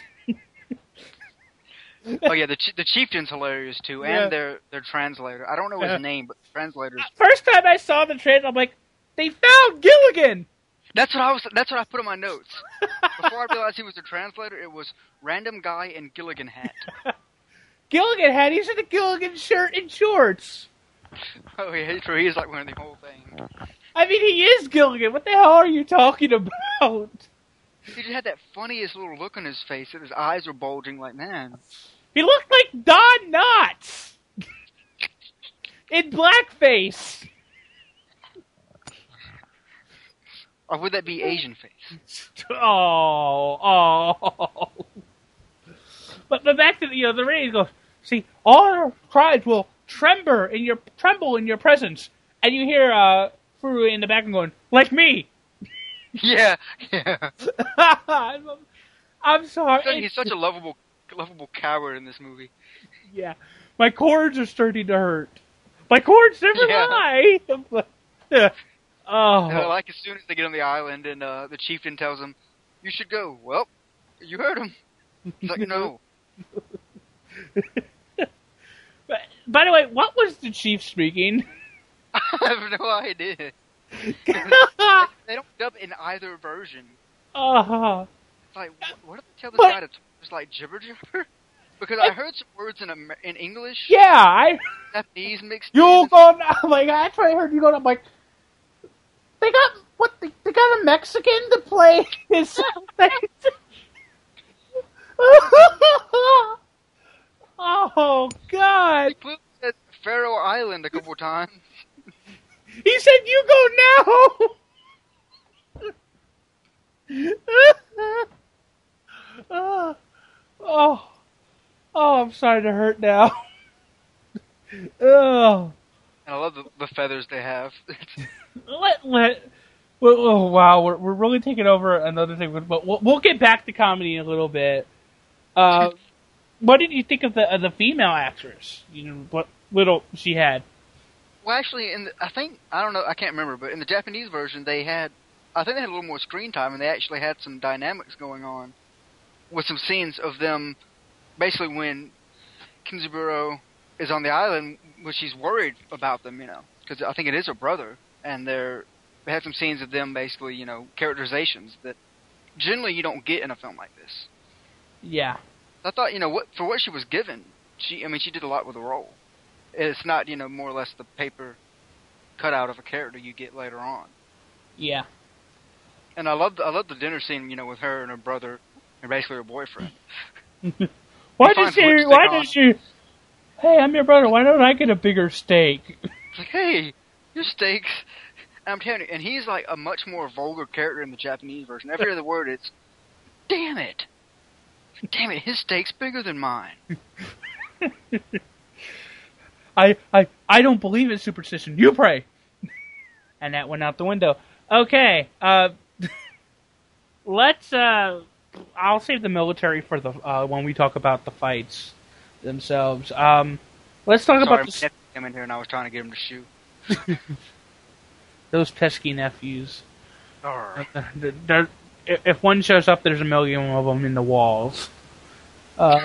Oh yeah, the ch- the chieftain's hilarious too, and Yeah. their their translator. I don't know his Yeah. name, but the translator's. First time I saw the trans, I'm like, they found Gilligan. That's what I was. That's what I put in my notes. Before I realized he was the translator, it was random guy in Gilligan hat. Gilligan had he's in the Gilligan shirt and shorts. Oh yeah, true. He is like wearing the whole thing. I mean, he is Gilligan. What the hell are you talking about? out. He just had that funniest little look on his face, and his eyes were bulging like, man. He looked like Don Knotts in blackface. Or would that be Asian face? Oh, oh. But, but back to the, you know, the raid goes, see, all our tribes will tremble in your, tremble in your presence. And you hear, uh, Furu in the background going, like me. Yeah, yeah. I'm, I'm sorry. He's such a lovable, lovable coward in this movie. Yeah. My cords are starting to hurt. My cords never Yeah. lie. Oh. Uh, like as soon as they get on the island and uh, the chieftain tells them, you should go. Well, you heard him. He's like, no. But, by the way, what was the chief speaking? I have no idea. They don't dub in either version. Uh-huh. It's like, what, what did they tell this But- guy to talk? Just like jibber jabber? Because I heard some words in Amer- in English, Yeah, I... Japanese mixed You in. go now. Like, that's what I heard you go. I'm like, they got what? They, they got a Mexican to play his. Oh God! He flew at Faroe Island a couple times. He said, "You go now." oh, oh, oh! I'm starting to hurt now. Oh. And I love the, the feathers they have. Let let. Well, oh wow, we're we're really taking over another thing, but we'll we'll get back to comedy in a little bit. Uh, what did you think of the of the female actress? You know what little she had. Well, actually, in the, I think I don't know, I can't remember, but in the Japanese version, they had, I think they had a little more screen time, and they actually had some dynamics going on with some scenes of them. Basically, when Kinzaburo is on the island, well, she's worried about them, you know, because I think it is her brother, and they're they had some scenes of them basically, you know, characterizations that generally you don't get in a film like this. Yeah. I thought, you know, what for what she was given, she, I mean, she did a lot with the role. It's not, you know, more or less the paper cutout of a character you get later on. Yeah. And I love, the, I love the dinner scene, you know, with her and her brother, and basically her boyfriend. Why He did finds she? lipstick Why on did she? Hey, I'm your brother. Why don't I get a bigger steak? It's like, hey, your steaks. And I'm telling you, and he's like a much more vulgar character in the Japanese version. Every other word is, damn it. Damn it, his steak's bigger than mine. I, I, I don't believe in superstition. You pray. And that went out the window. Okay, uh, let's, uh, I'll save the military for the, uh, when we talk about the fights themselves. Um, let's talk Sorry, about the... my nephew came in here and I was trying to get him to shoot. Those pesky nephews. Arr. They're, they're, if one shows up, there's a million of them in the walls. Uh,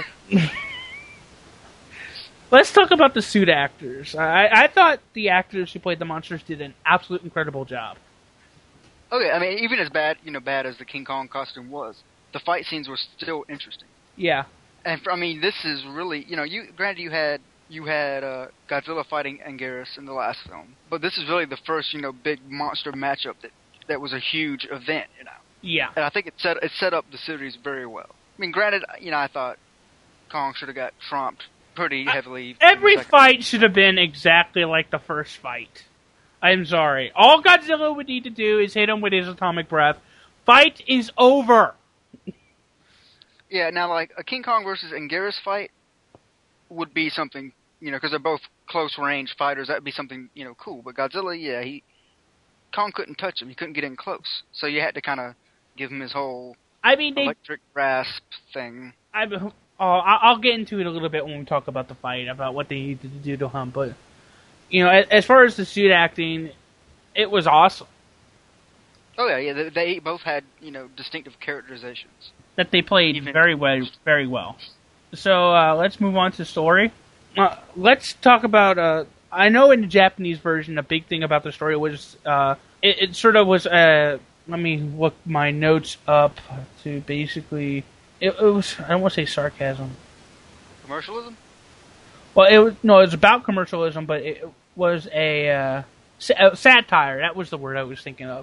let's talk about the suit actors. I, I thought the actors who played the monsters did an absolute incredible job. Okay, I mean, even as bad, you know, bad as the King Kong costume was, the fight scenes were still interesting. Yeah. And for, I mean, this is really, you know, you granted you had you had uh, Godzilla fighting Anguirus in the last film, but this is really the first, you know, big monster matchup that that was a huge event, you know. Yeah. And I think it set it set up the series very well. I mean, granted, you know, I thought Kong should have got trumped pretty heavily. Every fight should have been exactly like the first fight. I'm sorry. All Godzilla would need to do is hit him with his atomic breath. Fight is over. Yeah, now, like, a King Kong versus Anguirus fight would be something, you know, because they're both close-range fighters. That would be something, you know, cool. But Godzilla, yeah, he... Kong couldn't touch him. He couldn't get in close. So you had to kind of give him his whole I mean, they... electric grasp thing. I, oh, I'll get into it a little bit when we talk about the fight, about what they needed to do to him. But, you know, as far as the suit acting, it was awesome. Oh, yeah, yeah. They, they both had, you know, distinctive characterizations. That they played Even- very well, very well. So uh, let's move on to story. Uh, let's talk about. Uh, I know in the Japanese version, a big thing about the story was uh, it, it sort of was. Uh, let me look my notes up to basically. It, it was. I don't want to say sarcasm. Commercialism? Well, it was no. It was about commercialism, but it was a, uh, sa- a satire. That was the word I was thinking of.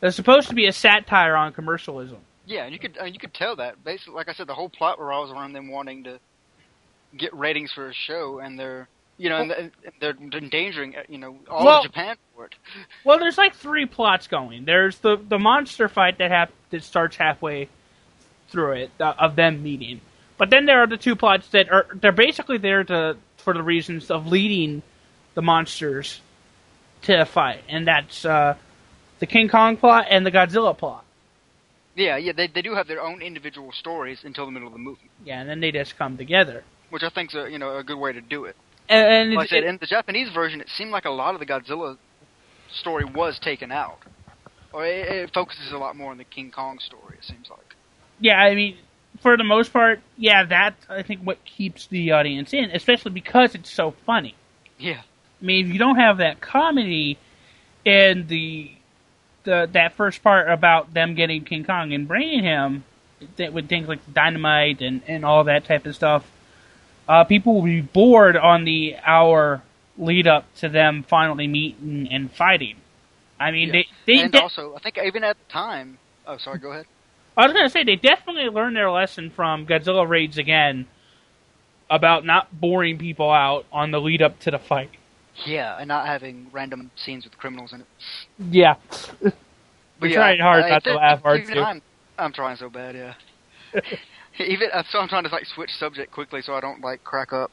They're supposed to be a satire on commercialism. Yeah, and you could uh, you could tell that. Basically, like I said, the whole plot revolves around them wanting to get ratings for a show, and they're you know, and they're endangering you know all well, of Japan for it. Well, there's like three plots going. There's the the monster fight that hap- that starts halfway through it uh, of them meeting, but then there are the two plots that are they're basically there to for the reasons of leading the monsters to a fight, and that's uh, the King Kong plot and the Godzilla plot. Yeah, yeah, they they do have their own individual stories until the middle of the movie. Yeah, and then they just come together, which I think's a you know a good way to do it. And, and like it, I said, in the Japanese version, it seemed like a lot of the Godzilla story was taken out, or it, it focuses a lot more on the King Kong story. It seems like. Yeah, I mean, for the most part, yeah, that's I think what keeps the audience in, especially because it's so funny. Yeah. I mean, if you don't have that comedy in the the that first part about them getting King Kong and bringing him, that with things like dynamite and, and all that type of stuff, uh, people will be bored on the hour lead up to them finally meeting and fighting. I mean, yeah. they they and de- also I think even at the time. Oh, sorry. Go ahead. I was going to say they definitely learned their lesson from Godzilla Raids Again about not boring people out on the lead up to the fight. Yeah, and not having random scenes with criminals in it. Yeah. But We're yeah, trying hard uh, not to laugh hard, too. I'm, I'm trying so bad, yeah. even uh, So I'm trying to like switch subject quickly so I don't like crack up.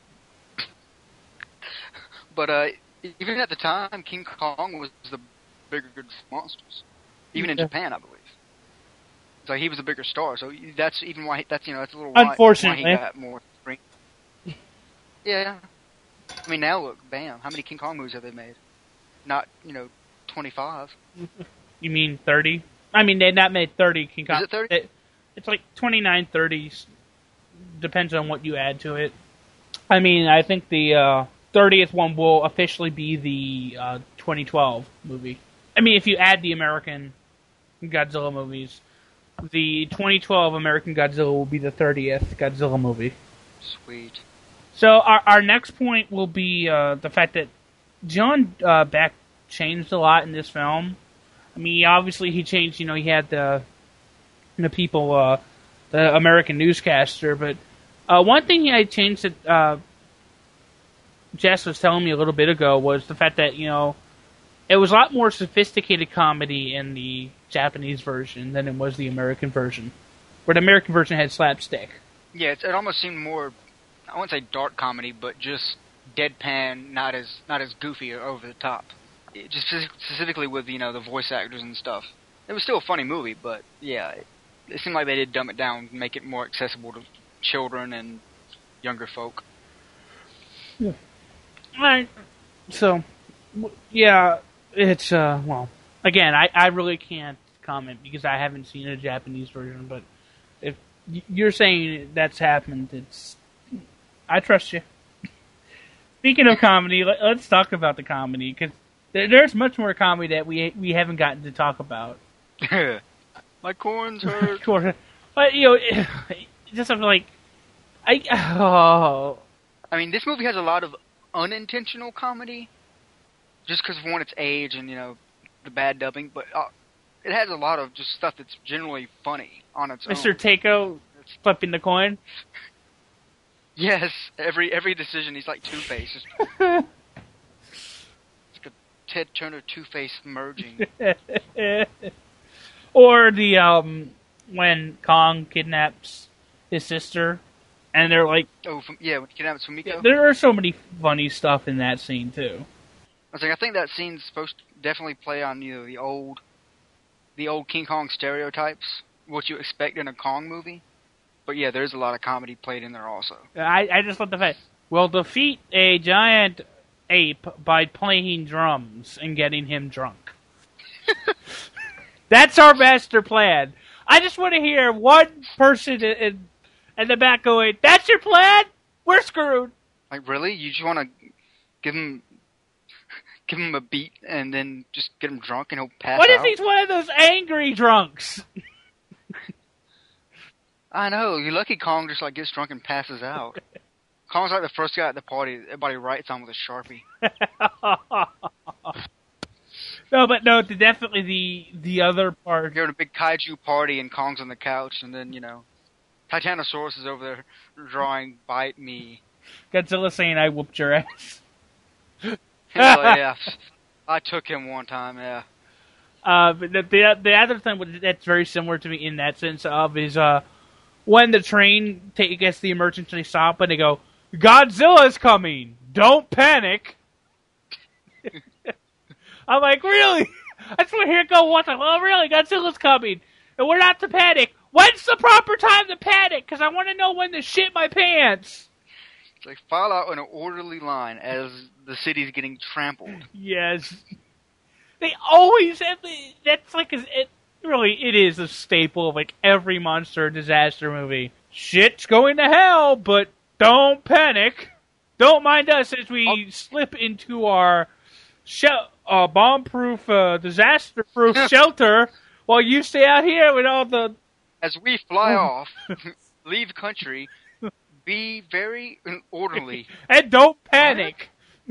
But uh, even at the time, King Kong was the bigger good monsters. Even in yeah. Japan, I believe. So he was a bigger star, so that's even why, he, that's, you know, that's a little Unfortunately. why, why he got more screen. Yeah. I mean, now look, bam, how many King Kong movies have they made? Not, you know, twenty-five. You mean thirty? I mean, they not made thirty King Kong. Is it thirty? It, it's like twenty-nine, thirty. Depends on what you add to it. I mean, I think the uh, thirtieth one will officially be the uh, twenty twelve movie. I mean, if you add the American Godzilla movies, the twenty twelve American Godzilla will be the thirtieth Godzilla movie. Sweet. So our our next point will be uh, the fact that John uh, Beck changed a lot in this film. I mean, obviously he changed. You know, he had the the people, uh, the American newscaster. But uh, one thing he had changed that uh, Jess was telling me a little bit ago was the fact that you know it was a lot more sophisticated comedy in the Japanese version than it was the American version, where the American version had slapstick. Yeah, it's, it almost seemed more, I wouldn't say dark comedy, but just deadpan, not as not as goofy or over the top. It just specifically with, you know, the voice actors and stuff. It was still a funny movie, but yeah, it, it seemed like they did dumb it down, make it more accessible to children and younger folk. Yeah. Alright. So, yeah, it's, uh, well, again, I, I really can't comment because I haven't seen a Japanese version, but if you're saying that's happened, it's, I trust you. Speaking of comedy, let, let's talk about the comedy, because there, there's much more comedy that we we haven't gotten to talk about. My corns hurt. But, you know, it, just something like, I, oh. I mean, this movie has a lot of unintentional comedy, just because of one, its age and, you know, the bad dubbing, but uh, it has a lot of just stuff that's generally funny on its Mister own. Takeo flipping the coin? Yes, every every decision he's like Two-Face. It's like a Ted Turner Two-Face merging. Or the, um, when Kong kidnaps his sister, and they're like... Oh, from, yeah, when he kidnaps Fumiko? Yeah, there are so many funny stuff in that scene, too. I was like, I think that scene's supposed to definitely play on, you know, the old, the old King Kong stereotypes, what you expect in a Kong movie. But yeah, there's a lot of comedy played in there also. I, I just love the fact, we'll defeat a giant ape by playing drums and getting him drunk. That's our master plan. I just want to hear one person in, in, in the back going, that's your plan? We're screwed. Like, really? You just want to give him... Give him a beat and then just get him drunk and he'll pass what out? What if he's one of those angry drunks? I know. You're lucky Kong just like gets drunk and passes out. Kong's like the first guy at the party everybody writes on with a Sharpie. No, but no, definitely the the other part. You're at a big kaiju party and Kong's on the couch, and then, you know, Titanosaurus is over there drawing "Bite Me." Godzilla saying, "I whooped your ass." He's like, yeah, I took him one time, yeah. Uh, but the, the the other thing that's very similar to me in that sense of is uh when the train ta- gets the emergency stop and they go, "Godzilla's coming! Don't panic!" I'm like, really? I just want to hear it go once. I'm like, oh, really? Godzilla's coming. And we're not to panic. When's the proper time to panic? Because I want to know when to shit my pants. It's like, file out in an orderly line as the city's getting trampled. Yes. They always have the, that's like, a, it really, it is a staple of like every monster disaster movie. Shit's going to hell, but don't panic. Don't mind us as we oh. slip into our sh- uh, bomb-proof, uh, disaster-proof shelter while you stay out here with all the... As we fly off, leave the country, be very orderly. And don't panic.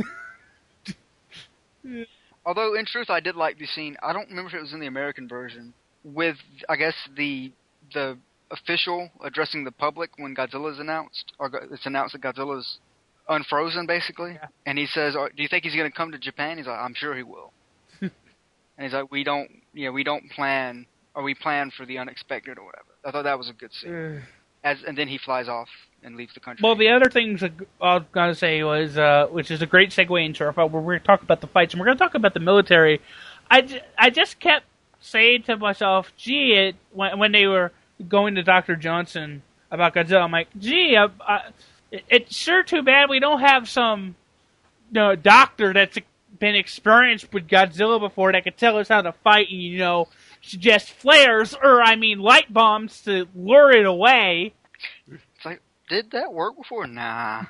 Although, in truth, I did like the scene. I don't remember if it was in the American version, with, I guess, the the official addressing the public when Godzilla's announced, or it's announced that Godzilla's unfrozen, basically. Yeah. And he says, "Do you think he's going to come to Japan?" He's like, "I'm sure he will." And he's like, "We don't, you know, we don't plan, or we plan for the unexpected, or whatever." I thought that was a good scene. As and then he flies off and leaves the country. Well, the other things I was going to say was, uh, which is a great segue into our fight, where we're going to talk about the fights, and we're going to talk about the military. I, j- I just kept saying to myself, gee, it, when, when they were going to Doctor Johnson about Godzilla, I'm like, gee, I, I, it's sure too bad we don't have some you know, doctor that's been experienced with Godzilla before that could tell us how to fight and, you know, suggest flares, or I mean light bombs to lure it away. It's like, did that work before? Nah.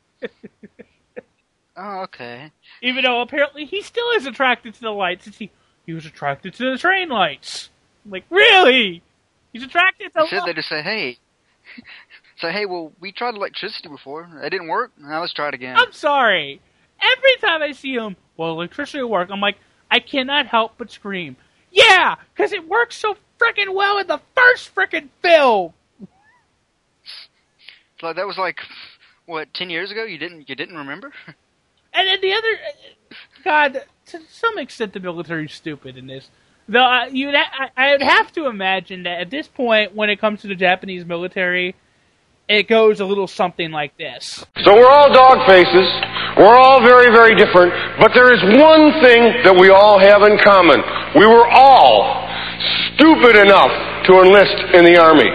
Oh, okay. Even though apparently he still is attracted to the lights, since he, he was attracted to the train lights. I'm like, really? He's attracted to Instead, they just say, hey, say, hey, well, we tried electricity before. It didn't work. Now let's try it again. I'm sorry. Every time I see him, well, electricity will work. I'm like, I cannot help but scream. Yeah, because it works so frickin' well in the first frickin' film. So that was like, what, ten years ago? You didn't, you didn't remember? And then the other, God, to some extent, the military's stupid in this. Though uh, you'd, ha- I would have to imagine that at this point, when it comes to the Japanese military, it goes a little something like this. So we're all dog faces. We're all very, very different. But there is one thing that we all have in common. We were all stupid enough to enlist in the Army.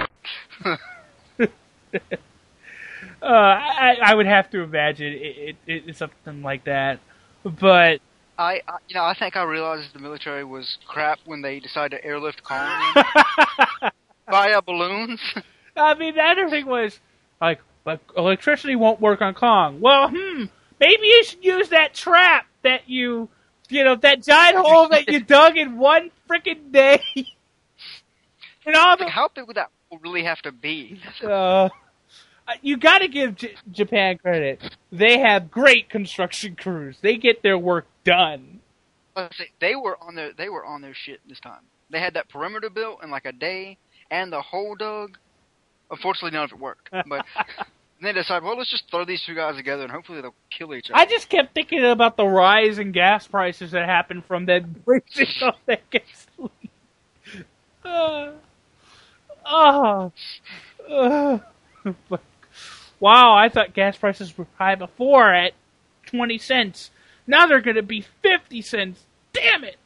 uh, I, I would have to imagine it, it, it's something like that. But I, I, you know, I think I realized the military was crap when they decided to airlift Kong via balloons. I mean, the other thing was, like, but electricity won't work on Kong. Well, hmm, maybe you should use that trap that you, you know, that giant hole that you dug in one freaking day. And all the, like, how big would that really have to be? Uh, you gotta give J- Japan credit. They have great construction crews. They get their work done. Let's see, they were on their, they were on their shit this time. They had that perimeter built in like a day, and the hole dug. Unfortunately, none of it worked. But they decided, well, let's just throw these two guys together and hopefully they'll kill each other. I just kept thinking about the rise in gas prices that happened from that breaking of that gasoline. Uh, oh, uh, wow, I thought gas prices were high before at twenty cents. Now they're going to be fifty cents. Damn it!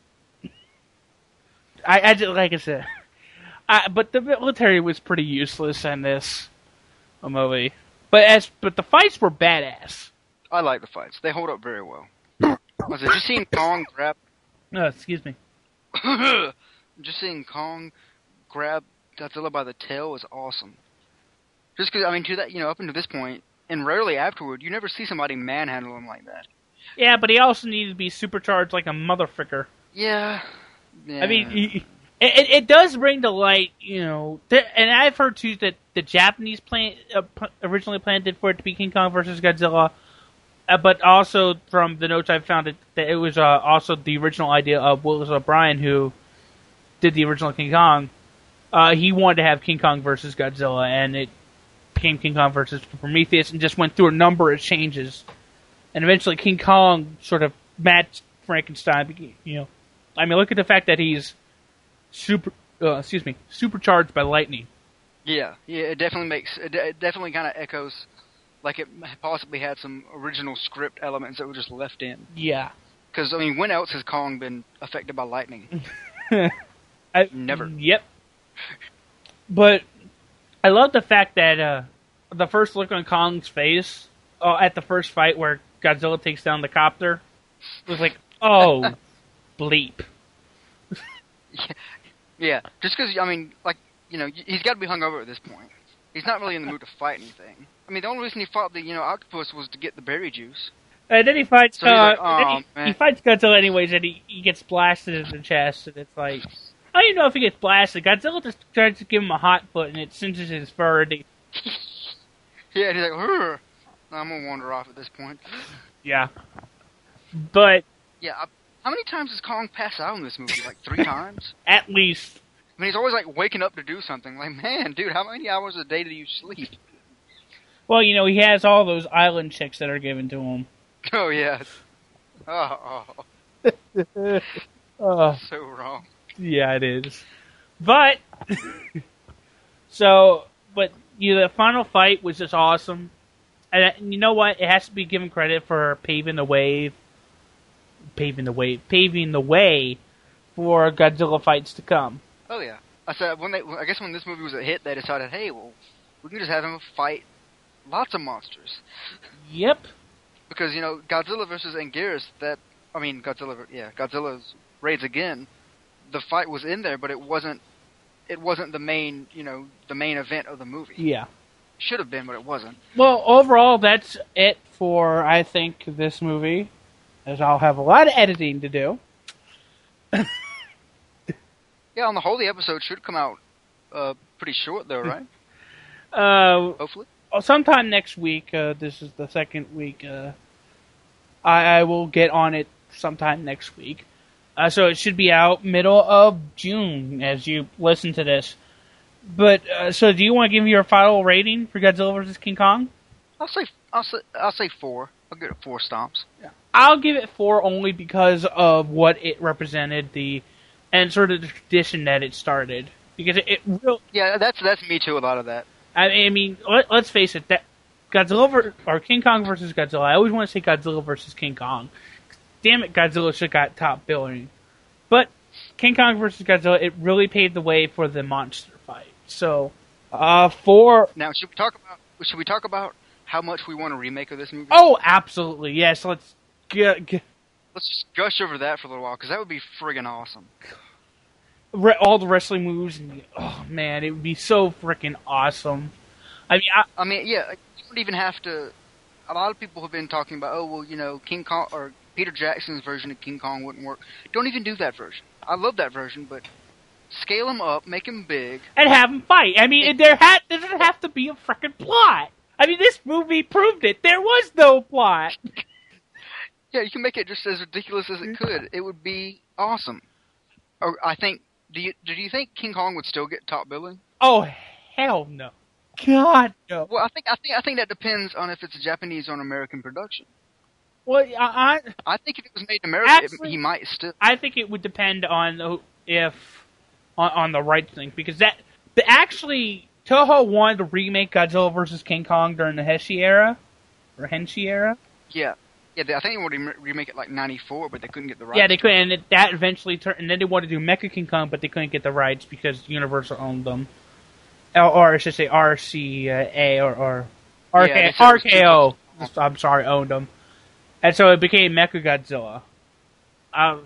I, I just, like I said... Uh, but the military was pretty useless in this movie. But as but the fights were badass. I like the fights. They hold up very well. Was it just seeing Kong grab? No, oh, excuse me. Just seeing Kong grab Godzilla by the tail is awesome. Just because I mean, to that you know, up until this point, and rarely afterward, you never see somebody manhandle him like that. Yeah, but he also needed to be supercharged like a motherfricker. Yeah. yeah. I mean. He, It, it does bring to light, you know, th- and I've heard too that the Japanese plan uh, p- originally planned it for it to be King Kong versus Godzilla, Uh, but also from the notes I found, it, that it was uh, also the original idea of Willis O'Brien, who did the original King Kong. Uh, he wanted to have King Kong versus Godzilla, and it became King Kong versus Prometheus, and just went through a number of changes. And eventually King Kong sort of matched Frankenstein. You know, I mean, look at the fact that he's super, uh, excuse me, supercharged by lightning. Yeah, yeah, it definitely makes, it, it definitely kind of echoes, like it possibly had some original script elements that were just left in. Yeah. Because, I mean, when else has Kong been affected by lightning? I, Never. Yep. But I love the fact that uh, the first look on Kong's face uh, at the first fight where Godzilla takes down the copter was like, oh, bleep. Yeah, yeah. Just because, I mean, like, you know, he's got to be hungover at this point. He's not really in the mood to fight anything. I mean, the only reason he fought the, you know, octopus was to get the berry juice. And then he fights, so he's uh, like, oh, then he, man. he fights Godzilla anyways, and he, he gets blasted in the chest, and it's like, I don't even know if he gets blasted. Godzilla just tries to give him a hot foot, and it cinches his fur. And he... yeah, and he's like, Hur! I'm gonna wander off at this point. Yeah. But... Yeah, I, how many times does Kong pass out in this movie? Like, three times? At least. I mean, he's always, like, waking up to do something. Like, man, dude, how many hours a day do you sleep? Well, you know, he has all those island chicks that are given to him. Oh, yeah. Oh, oh. uh, so wrong. Yeah, it is. But, so, but, you know, the final fight was just awesome. And you know what? It has to be given credit for paving the way, paving the way, paving the way for Godzilla fights to come. Oh, yeah. I said, when they, I guess when this movie was a hit, they decided, hey, well, we can just have him fight lots of monsters. Yep. Because, you know, Godzilla versus Anguirus, that, I mean, Godzilla, yeah, Godzilla's Raids Again, the fight was in there, but it wasn't, it wasn't the main, you know, the main event of the movie. Yeah. Should have been, but it wasn't. Well, overall, that's it for, I think, this movie, as I'll have a lot of editing to do. Yeah, on the whole, the episode should come out uh, pretty short, though, right? Uh, Hopefully. Sometime next week, uh, this is the second week, uh, I, I will get on it sometime next week. Uh, so it should be out middle of June as you listen to this. But, uh, so do you want to give me your final rating for Godzilla versus King Kong? I'll say, I'll say, I'll say four. I'll give it four stomps. Yeah. I'll give it four only because of what it represented, the, and sort of the tradition that it started. Because it, it real. Yeah, that's, that's me too, a lot of that. I mean, let, let's face it, that Godzilla ver- or King Kong versus Godzilla. I always want to say Godzilla versus King Kong. Damn it, Godzilla should have got top billing. But King Kong versus Godzilla, it really paved the way for the monster fight. So, uh, for now, should we talk about should we talk about how much we want a remake of this movie? Oh, absolutely, yes. Let's get, get let's just gush over that for a little while because that would be friggin' awesome. Re- all the wrestling moves, and oh man, it would be so freaking awesome. I mean, I, I mean, yeah, you don't even have to. A lot of people have been talking about, oh well, you know, King Kong or Peter Jackson's version of King Kong wouldn't work. Don't even do that version. I love that version, but scale him up, make him big, and have him fight. I mean, there ha- there doesn't have to be a freaking plot. I mean, this movie proved it. There was no plot. Yeah, you can make it just as ridiculous as it could. It would be awesome. Or I think. Do you do you think King Kong would still get top billing? Oh hell no! God no! Well, I think I think I think that depends on if it's a Japanese or an American production. Well, I I, I think if it was made in America, actually, it, he might still. I think it would depend on if on, on the rights thing because that the actually Toho wanted to remake Godzilla versus King Kong during the Heisei era or Henshi era. Yeah. Yeah, they, I think they wanted to remake it like ninety-four, but they couldn't get the rights. Yeah, they couldn't, and it, that eventually turned, and then they wanted to do Mecha King Kong, but they couldn't get the rights because Universal owned them. Or, or I should say R C A or, or R K, yeah, R K O, I'm sorry, owned them. And so it became Mecha Godzilla. Um,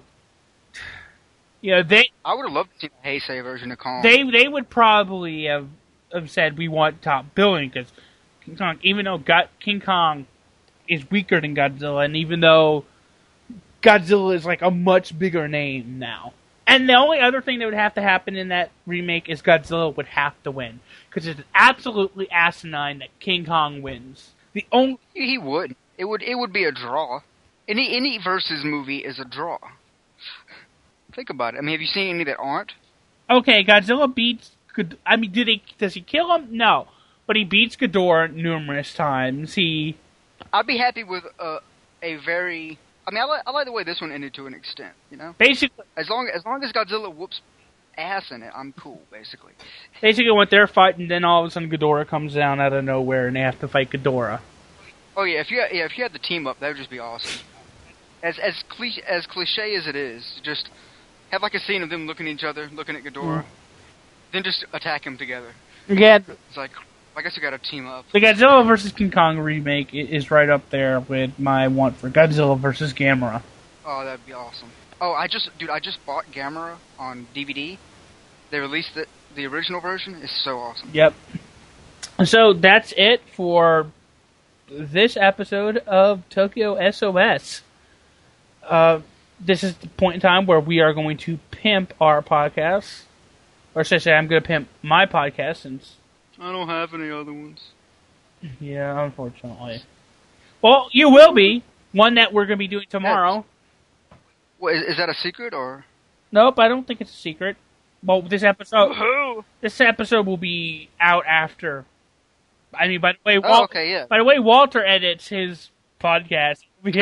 you know, they... I would have loved to see the Heisei version of Kong. They, they would probably have, have said, we want top billing, because King Kong, even though got King Kong is weaker than Godzilla, and even though Godzilla is like a much bigger name now. And the only other thing that would have to happen in that remake is Godzilla would have to win. Because it's absolutely asinine that King Kong wins. The only He would. It would it would be a draw. Any any versus movie is a draw. Think about it. I mean, have you seen any that aren't? Okay, Godzilla beats. I mean, did he? Does he kill him? No, but he beats Ghidorah numerous times. He. I'd be happy with a a very. I mean, I like I like the way this one ended to an extent. You know, basically, as long as long as Godzilla whoops ass in it, I'm cool. Basically. Basically, when they're fighting, then all of a sudden Ghidorah comes down out of nowhere, and they have to fight Ghidorah. Oh yeah, if you yeah if you had the team up, that would just be awesome. As as cliche as cliche as it is, just have like a scene of them looking at each other, looking at Ghidorah, mm. then just attack them together. Yeah, it's like I guess we got to team up. The Godzilla versus King Kong remake is right up there with my want for Godzilla versus Gamera. Oh, that'd be awesome. Oh, I just dude, I just bought Gamera on D V D. They released it. The original version is so awesome. Yep. So that's it for this episode of Tokyo S O S. Uh, this is the point in time where we are going to pimp our podcast. Or should I say, I'm going to pimp my podcast since... I don't have any other ones. Yeah, unfortunately. Well, you will be. One that we're going to be doing tomorrow. Well, is, is that a secret, or...? Nope, I don't think it's a secret. Well, this episode... Woohoo! This episode will be out after... I mean, by the way, Wal- oh, okay, yeah. By the way, Walter edits his podcast.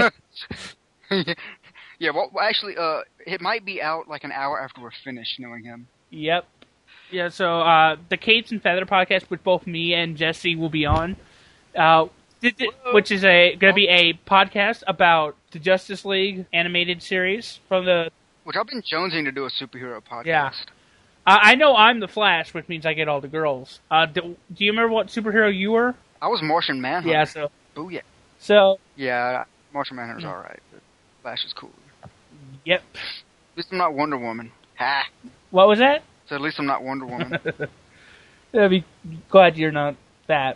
Yeah, well, actually, uh, it might be out like an hour after we're finished, knowing him. Yep. Yeah, so uh, the Cates and Feather podcast, which both me and Jesse will be on, uh, which is a going to be a podcast about the Justice League animated series from the. Which I've been jonesing to do a superhero podcast. Yeah. I know I'm the Flash, which means I get all the girls. Uh, do, do you remember what superhero you were? I was Martian Manhunter. Yeah, so... Booyah. So... Yeah, Martian Manhunter's yeah. alright, but Flash is cool. Yep. At least I'm not Wonder Woman. Ha! What was that? So at least I'm not Wonder Woman. I'd be glad you're not that.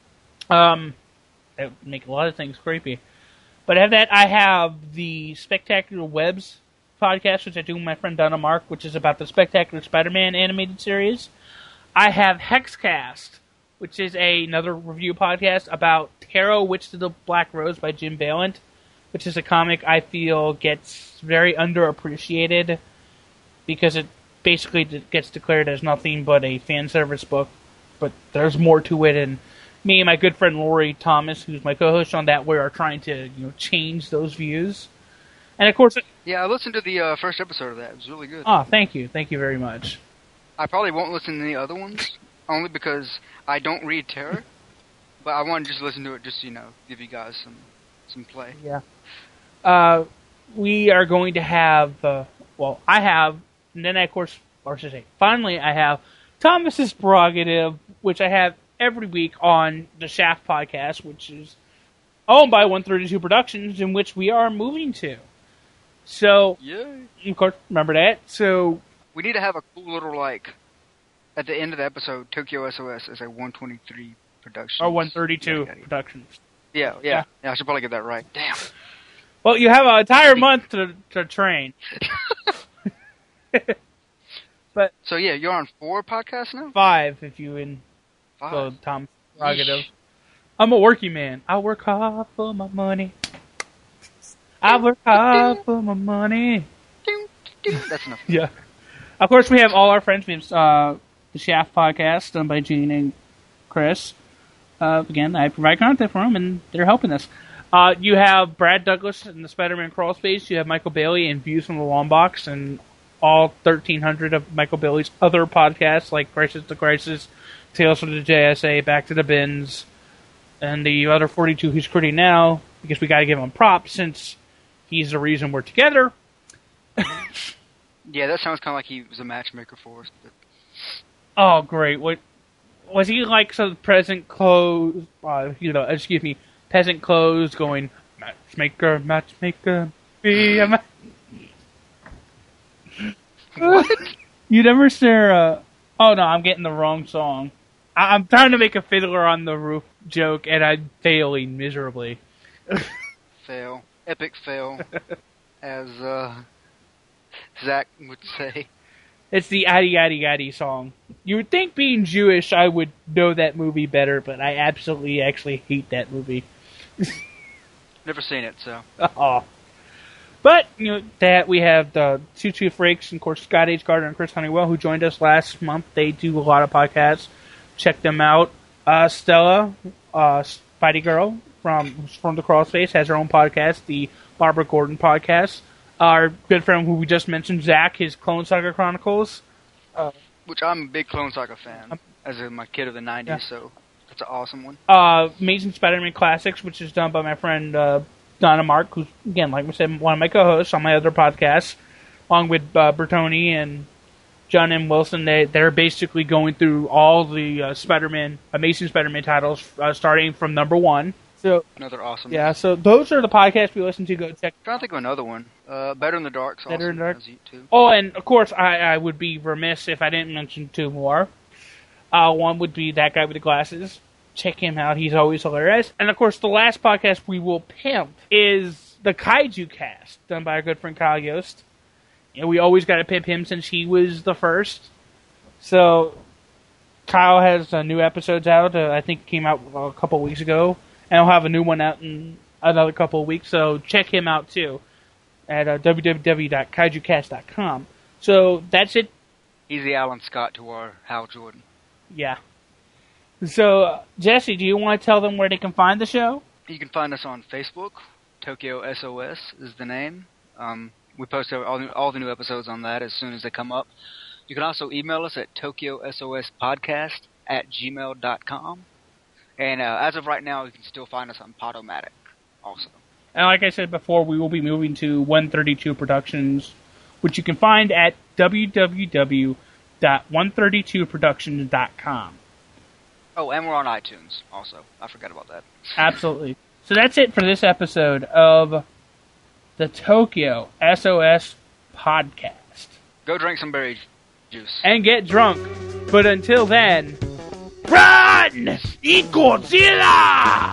Um, that would make a lot of things creepy. But I have that. I have the Spectacular Webs podcast, which I do with my friend Donna Mark, which is about the Spectacular Spider-Man animated series. I have Hexcast, which is a, another review podcast about Tarot, Witch of the Black Rose by Jim Balent, which is a comic I feel gets very underappreciated because it basically gets declared as nothing but a fan service book, but there's more to it, and me and my good friend Lori Thomas, who's my co-host on that, we are trying to you know change those views. And of course... Yeah, I listened to the uh, first episode of that. It was really good. Oh, thank you. Thank you very much. I probably won't listen to any other ones, only because I don't read tarot. But I want to just listen to it just, you know, give you guys some some play. Yeah. Uh, we are going to have... Uh, well, I have... And then, I, of course... Or should I say, finally, I have Thomas's Prerogative, which I have every week on the Shaft podcast, which is owned by one thirty-two Productions, in which we are moving to. So, Yay. Of course, remember that. So, we need to have a cool little, like, at the end of the episode, Tokyo S O S is a one twenty-three Productions. Or one thirty-two yeah, yeah, Productions. Yeah, yeah, yeah. Yeah, I should probably get that right. Damn. Well, you have an entire month to to train. But so, yeah, you're on four podcasts now? Five, if you in Five. Tom's Prerogative. I'm a working man. I work hard for my money. I work hard for my money. That's enough. Yeah. Of course, we have all our friends. We have uh, the Shaft podcast done by Gene and Chris. Uh, again, I provide content for them, and they're helping us. Uh, you have Brad Douglas in the Spider-Man Crawl Space. You have Michael Bailey in Views from the Long Box, and all thirteen hundred of Michael Bailey's other podcasts, like Crisis to Crisis, Tales from the J S A, Back to the Bins, and the other forty-two he's creating now, because we got to give him props since he's the reason we're together. Yeah, that sounds kind of like he was a matchmaker for us. But... Oh, great. What was he like? Some peasant clothes, uh, you know, excuse me, peasant clothes, going matchmaker, matchmaker, be a match. What? You never stare. Uh... Oh no, I'm getting the wrong song. I- I'm trying to make a Fiddler on the Roof joke, and I'm failing miserably. Fail, epic fail, as uh, Zach would say. It's the Addy Addy Addy song. You would think, being Jewish, I would know that movie better, but I absolutely actually hate that movie. Never seen it, so. Oh. But, you know, that we have the Two Two Freaks and, of course, Scott H. Gardner and Chris Honeywell, who joined us last month. They do a lot of podcasts. Check them out. Uh, Stella, uh, Spidey Girl, from from the Crawlspace, has her own podcast, the Barbara Gordon podcast. Our good friend who we just mentioned, Zach, his Clone Saga Chronicles. Uh, Which I'm a big Clone Saga fan, as a, my kid of the nineties, yeah. So that's an awesome one. Uh, Amazing Spider-Man Classics, which is done by my friend uh, Donna Mark, who's, again, like we said, one of my co-hosts on my other podcast, along with uh, Bertoni and John M. Wilson. They, they're basically going through all the uh, Spider-Man, Amazing Spider-Man titles, uh, starting from number one. So another awesome. Yeah, so those are the podcasts we listen to. Go check. I'm trying to think of another one. Uh, Better in the Dark's awesome. Better in the Dark. Too. Oh, and of course, I, I would be remiss if I didn't mention two more. Uh, one would be That Guy with the Glasses. Check him out. He's always hilarious. And of course, the last podcast we will pimp is the Kaiju Cast, done by our good friend Kyle Yost. And we always got to pimp him since he was the first. So, Kyle has uh, new episodes out. Uh, I think it came out a couple weeks ago. And I'll have a new one out in another couple of weeks, so check him out too at uh, w w w dot kaiju cast dot com. So that's it. He's the Alan Scott to our Hal Jordan. Yeah. So, uh, Jesse, do you want to tell them where they can find the show? You can find us on Facebook. Tokyo S O S is the name. Um, we post all the, all the new episodes on that as soon as they come up. You can also email us at tokyo s o s podcast at gmail dot com. And uh, as of right now, you can still find us on Podomatic also. And like I said before, we will be moving to one thirty-two Productions, which you can find at w w w dot one thirty-two productions dot com. Oh, and we're on iTunes also. I forgot about that. Absolutely. So that's it for this episode of the Tokyo S O S podcast. Go drink some berry juice. And get drunk. But until then... Run! Eat Godzilla!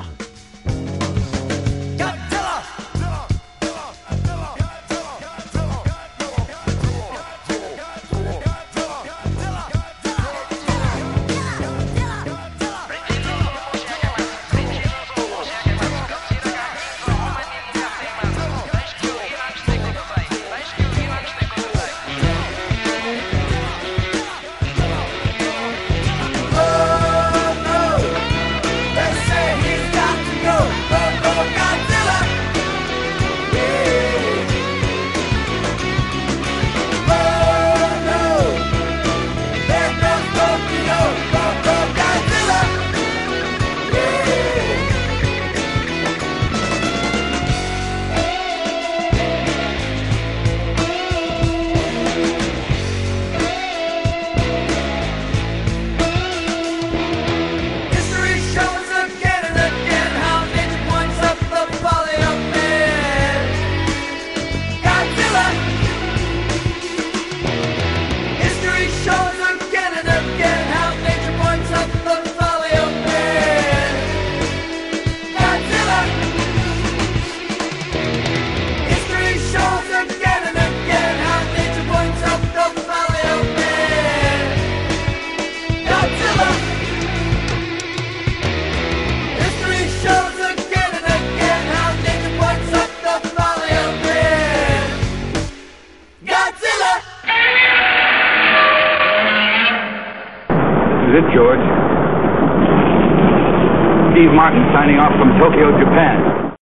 George. Steve Martin signing off from Tokyo, Japan.